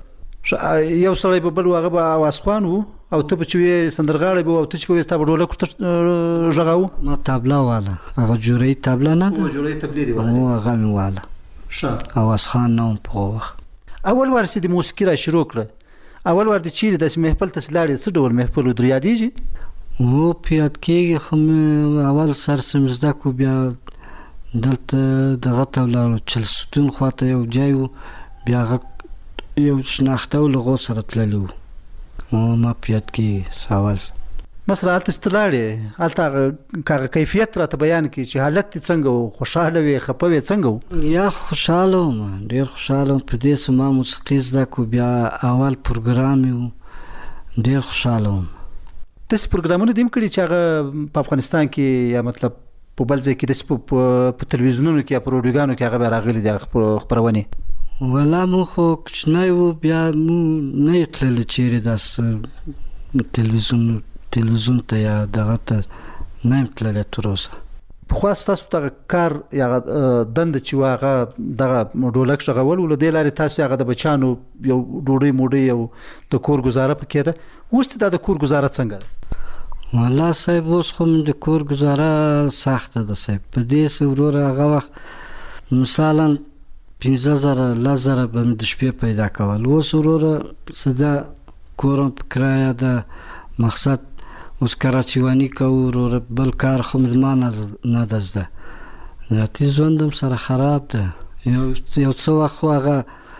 S22: یو سړی به بل و، هغه به اوازخوان و، او ته به چې وې سندرغاړی به و، او ته چې به وې ستا به ډولک ورته غږاوه؟
S23: ما تبله واله، هغه جورۍ تبله نه ده؟
S22: جورۍ تبلې دې واله؟
S23: هو هغه مې واله.
S22: ښه.
S23: اوازخان نه وم په هغه وخت.
S22: اول وار چې د موسیقي را شروع کړه، اول وار د چیرې داسې محفل ته چې لاړې، څه ډول محفل و در یادېږي؟
S23: هو په یاد کېږي، خو مې اول سر څه مې زده کړو، بیا دلته دغه ته ولاړو چهلستون خواته یو ځای و، بیا هغه یو شناخته لغو سره تللی وو او ما په یاد کې سوال
S22: مثلا هلته ستلاړې هلته هغه کیفیت راته بیان کړي چې حالت دې څنګه و خوشحاله وې خفه وې څنګه و
S23: یا خوشحاله وم ډېر خوشحاله وم په دې څه ما موسیقي زده کړو بیا اول پروګرام یې و ډېر خوشحاله وم
S22: داسې پروګرامونه دې هم کړي چې هغه په افغانستان کې یا مطلب په بل ځای کې داسې په تلویزیونونو کې یا په راډیوګانو کې هغه بیا راغلي دي خپرونې
S23: ولا مو خو کوچنی و بیا مو نه یو تللی چیرې داسې تلویزیون تلویزیون ته یا دغه ته نه یم تللی تر اوسه
S22: پخوا ستاسو دغه کار یا دنده چې وه هغه دغه ډولک غږول و له دې لارې تاسو هغه د بچیانو یو ډوډۍ موډۍ او د کور ګزاره په کېده اوس دا د کور ګزاره څنګه ده
S23: والله صاحب اوس خو مې د کور ګزاره سخته ده صاحب په دې څه وروره هغه وخت مثلا پنځه زره لس زره به مې د شپې پیدا کول اوس وروره څه ده کور هم په کرایه ده مقصد اوس کراچیواني کوو وروره بل کار خو مې ما نه ده زده ذاتي ژوند هم سره خراب ده یو یو څه وخت خو هغه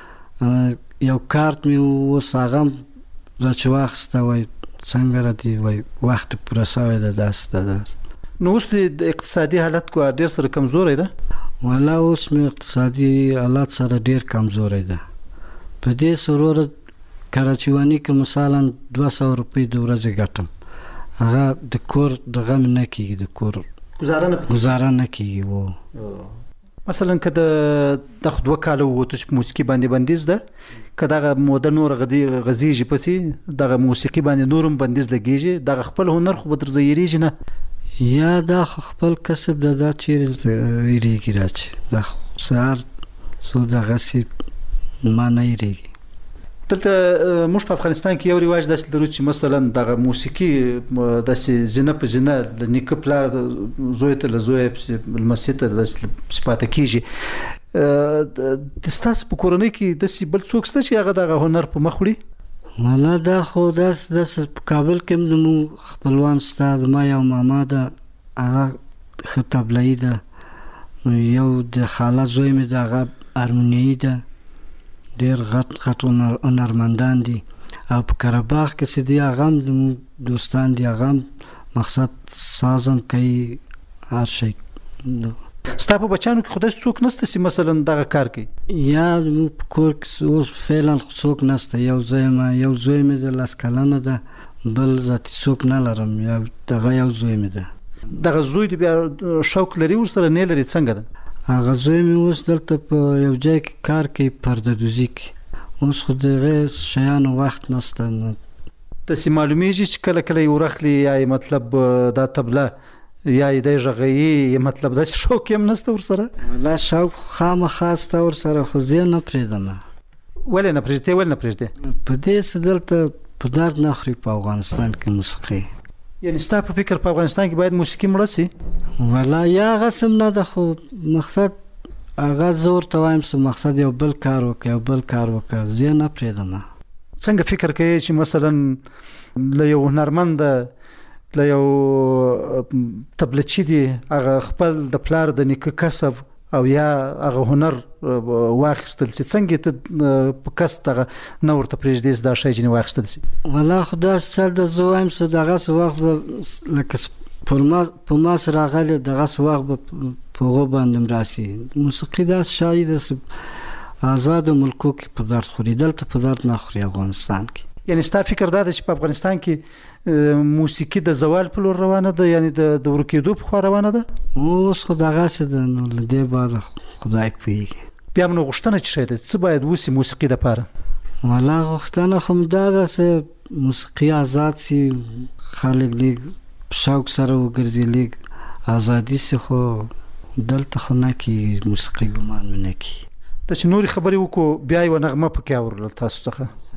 S23: یو کارت مې اوس هغه هم راچې واخیسته وایي څنګه راځي وایي وخت پوره سوی ده داسې ده داسې
S22: نو اوس د اقتصادي حالت کو ډېر سره کمزوری ده
S23: والله اوس مې اقتصادي حالت سره ډېر کمزوری ده په دې څه وروره کراچیواني کې مثلا دوه سوه روپۍ د ورځې ګټم هغه د کور دغه مې نه کېږي د کور ګزاره نه کېږي و
S22: مثلا که د دغه دوه کاله ووتو چې په موسیقي باندې بندیز ده که دغه موده نور غځېږي پسې دغه موسیقي باندې نور هم بندیز لګېږي دغه خپل هنر خو به در ځایېږي نه
S23: یا دا خو خپل کسب ده دا چیرې هېرېږي راچې دا سهار څو دغسې ما نه هېرېږي
S22: دلته موږ په افغانستان کې یو رواج داسې لرو چې مثلا دغه موسیقي داسې زینه په زینه له نیکه پلار زوی ته له زویه پسې لمسي ته داسې پسې پاته کېږي ستاسو په کورنۍ کې داسې بل څوک شته چې هغه دغه هنر په مخ وړي
S23: والله دا خو داسې داسې په کابل کې هم زموږ خپلوان شته زما یو ماما ده هغه ښه طبلایي ده یو د خاله زوی مې ده هغه هارمونیایي ده ډېر غټ غټ هنرمندان دي او په قره باغ کې چې دي هغه هم زموږ دوستان دي هغه هم مقصد ساز هم کوي هر شی
S22: ستا په بچیانو کې خو داسې څوک نشته چې مثلا دغه کار کوي
S23: یا زموږ په کور کې اوس فعلا څوک نشته یو زوی مې یو زوی مې د لس کلنه ده بل ذاتي څوک نه لرم یا دغه یو زوی مې ده
S22: دغه زوی دې بیا شوق لري ورسره نه لري څنګه ده
S23: هغه زوی مې اوس دلته په یو ځای کې کار کوي پرده دوزي کې اوس خو د هغې شیانو وخت نشته
S22: داسې معلومیږي چې کله کله یې ورخلي یا یې مطلب دا طبله یا یې دی غږوي مطلب داسې شوق یې هم نشته ورسره
S23: والله شوق خامخا شته ورسره خو زه نه پرېږدم
S22: ولې نه پرېږدې ولې نه پرېږدې
S23: په دې څه دلته په درد نه خوري په افغانستان کې موسیقي
S22: یعنی ستا په فکر په افغانستان کې باید موسیقي مړه سي
S23: والله یا هغه سم نه ده خو مقصد هغه زور ته وایم چې مقصد یو بل کار وکړه یو بل کار وکړه زه نه پرېږدم
S22: څنګه فکر کوي چې مثلا له یو هنرمند له یو طبلچي دی هغه خپل د پلار د نیکه کسب او یا هغه هنر واخیستل چې څنګه ته په کس دغه نه ورته پرېږدې دا شی ځینې واخیستل شي
S23: والله خو داسې څه ده زه وایم چې دغسې وخت به لکه په ما سره راغلی دغسې وخت به په هغو باندې هم راسي موسیقي داسې شی ده چې آزادو ملکو کې په درد خوري دلته په درد نه خوري افغانستان کې
S22: یعنی ستا فکر دا ده چې په افغانستان کې موسیقي د زوال په لور روانه ده یعنی د ورکېدو په خوا روانه ده
S23: اوس خو دغسې ده نو له دې بعده خدای پوهېږي
S22: بیا هم نو غوښتنه چې شی ده څه باید وسي موسیقي دپاره
S23: والله غوښتنه خو م دا ده چې موسیقي آزاد سي خلک لږ په شوق سره وګرځي لږ ازادي سي خو دلته خو نه کېږي موسیقي ګمان مې نه کېږي
S22: ته چې نورې خبرې وکړو بیا یوه نغمه پکې اورله تاسو څخه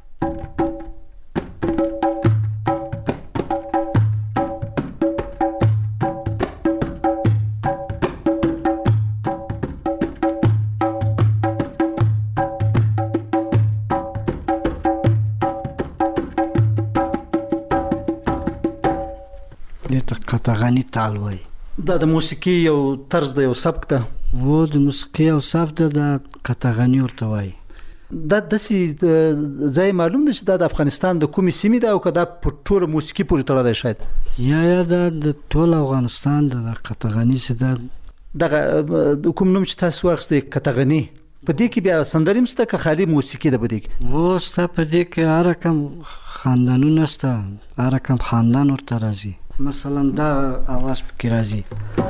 S23: قطغاني تال وایي
S22: دا د موسیقي یو طرز ده یو سبک ده
S23: و د موسیقي یو سبک ده د قطغاني ورته وایي
S22: دا داسې ځای معلوم دی چې دا د افغانستان د کومې سیمې ده او که دا په ټوله موسیقي پورې تړلی شاید
S23: یا یا دا د ټول افغانستان د قطغني چې دا
S22: دغه کوم نوم چې تاسو واخیستی قطغني په دې کې بیا سندرې هم شته که خالي موسیقي ده په دې کې
S23: و ستا په دې کې هر رقم خاندانونه شته هر رقم خاندان ورته راځي مثلا دا اواز پکې راځي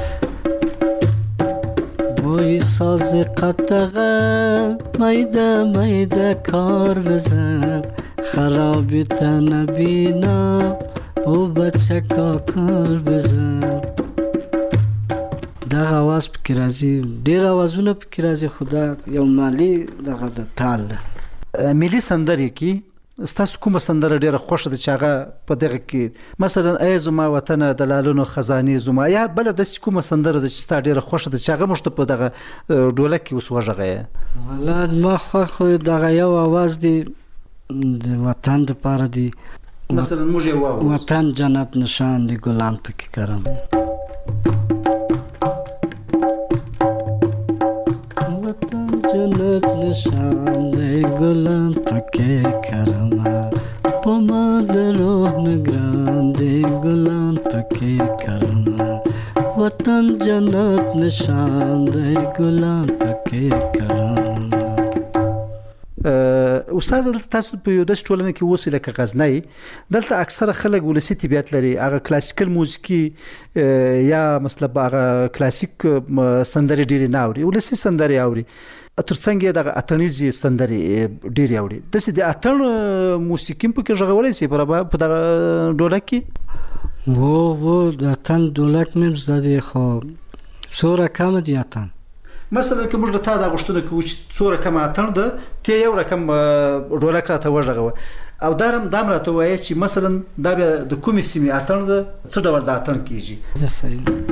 S23: وای ساز قطغه میده میده کار بزن خرابی تنبینا او بچه کا کار بزن دا آواز پکې راځي ډېر آوازونه پکې راځي خو دا یو مالي دغه د تال ده
S22: ملي سندرې کې ستاسو کومه سندره ډېره خوښه ده چې هغه په دغه کې مثلا ای زما وطنه د لالونو خزانې زما یا بله داسې کومه سندره ده چې ستا ډېره خوښه ده چې هغه موږ ته په دغه ډولک کې اوس وغږیه
S23: والله زما خوښ خو دغه یو آواز دی د وطن دپاره دی
S22: مثلا موږ یې واورو
S23: وطن جنت نشان دی ګلان پکې کرم وطن جنت نشان دی ګلان پکې کرم په ما د روح مې ګران دی ګلان پکې کرم وطن جنت نشان دی ګلان پکې کرم
S22: استاد تاسو په یو داسې ټولنه کې اوسئ لکه غزنی دلته اکثره خلک ولسي طبیعت لري هغه کلاسیکل موسیقي یا مطلب هغه کلاسیک سندرې ډېرې نه اوري ولسي سندرې اوري ترڅنګ یې دغه اتڼیزې سندرې ډېرې اوري داسې د اتڼ موسیقي هم پکې غږولی شي په دغه ډولک کې
S23: و و د اتڼ ډولک مې هم زده دی خو څو رقمه دی اتڼ
S22: مثلا که موږ له تا دا غوښتنه کوو چې څو رقم اتڼ ده ته یو رقم ډولک راته وغږوه او دا هم دا هم راته ووایه چې مثلا دا بیا د کومې سیمې اتڼ ده څه ډول دا اتڼ کېږي
S23: دا صحیح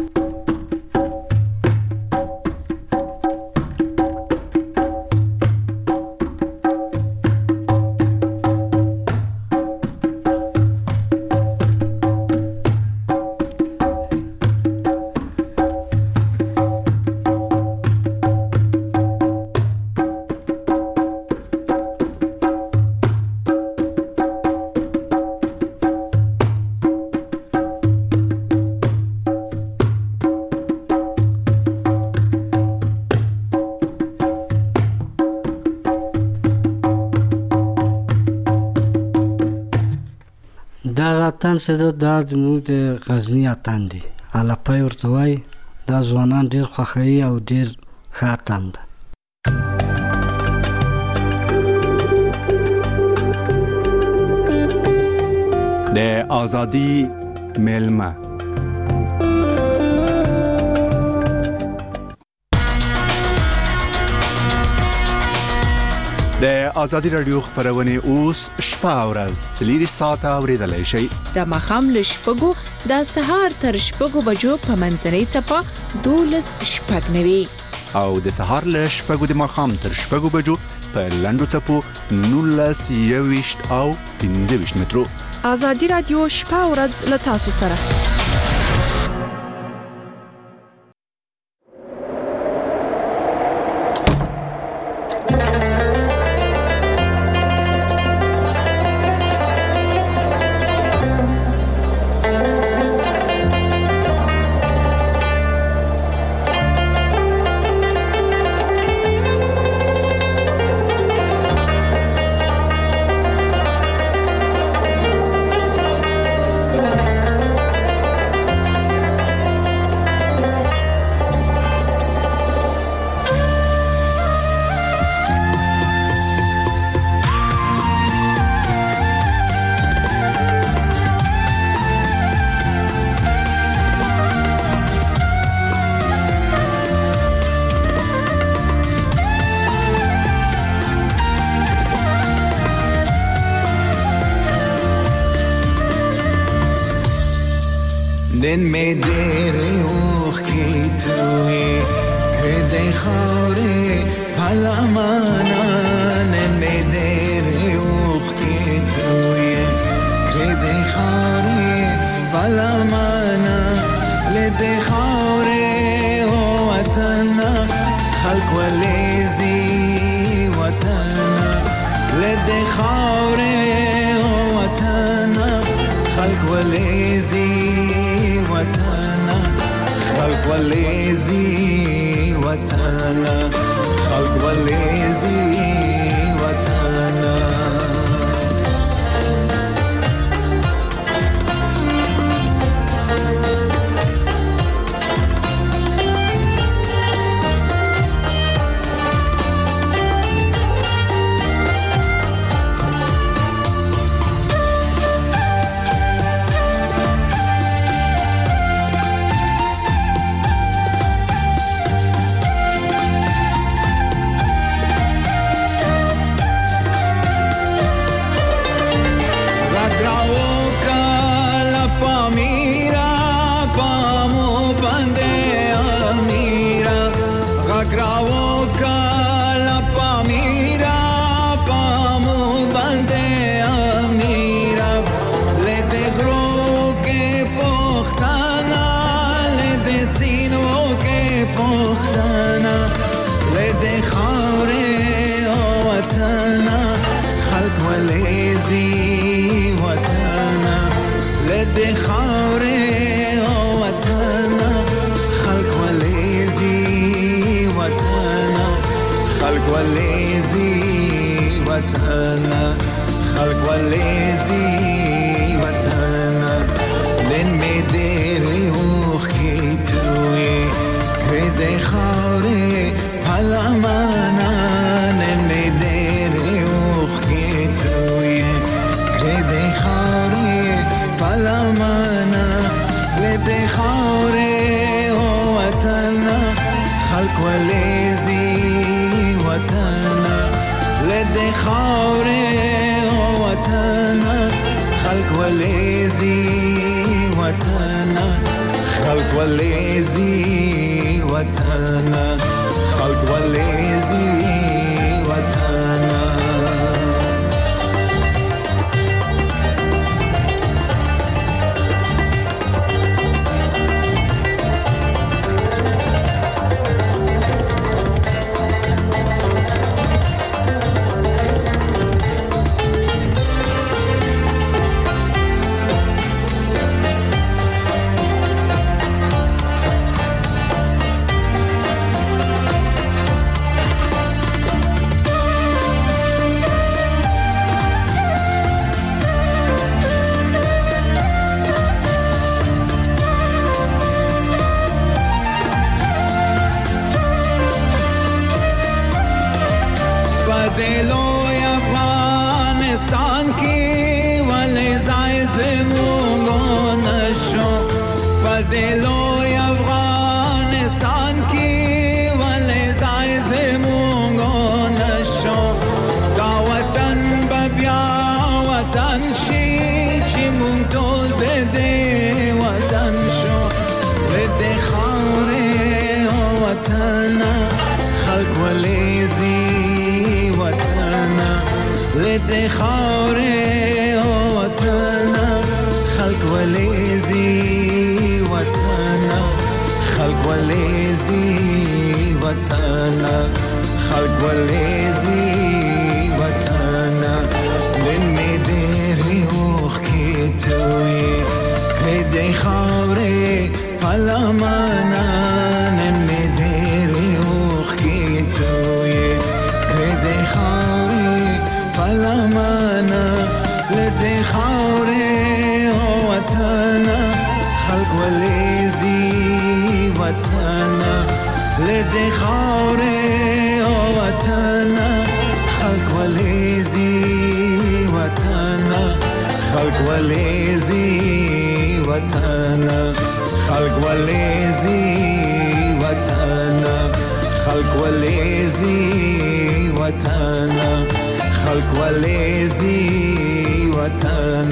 S23: دغه اتڼ چې ده دا زموږ د غزني اتڼ دی الاپی ورته وایي دا ځوانان ډېر خوښوي او ډېر ښه اتڼ ده
S4: د آزادی میلمه د آزادی رادیو خبرونه اوس شپه او ورځ څلور ساعته اوریدلای شئ
S1: د ماښام له شپږو د سهار تر شپږو بجو په منځنۍ څپه دولس شپږ نوي
S4: او د سهار له شپږو د ماښام تر شپږو بجو په لنډو څپو نولس یوویشت او پنځه ویشت مترو
S1: آزادی رادیو شپه او ورځ له تاسو سره
S5: دن می دیر اوخ کی توی کدی خاره پلمانا دن می دیر اوخ کی توی کدی خاره پلمانا لدی خاره وطن خلق ولیزی وطن لدي خاوري وطنا خلق وليزي وطنا خلق وليزي وطنا خلق وليزي وطنا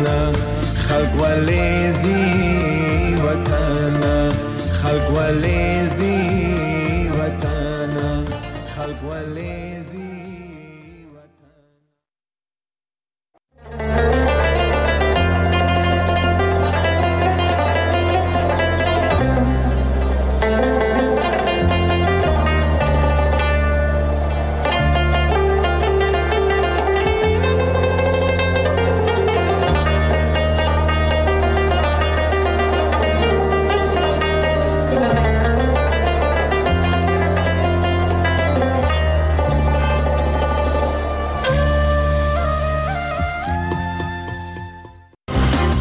S5: خلق وليزي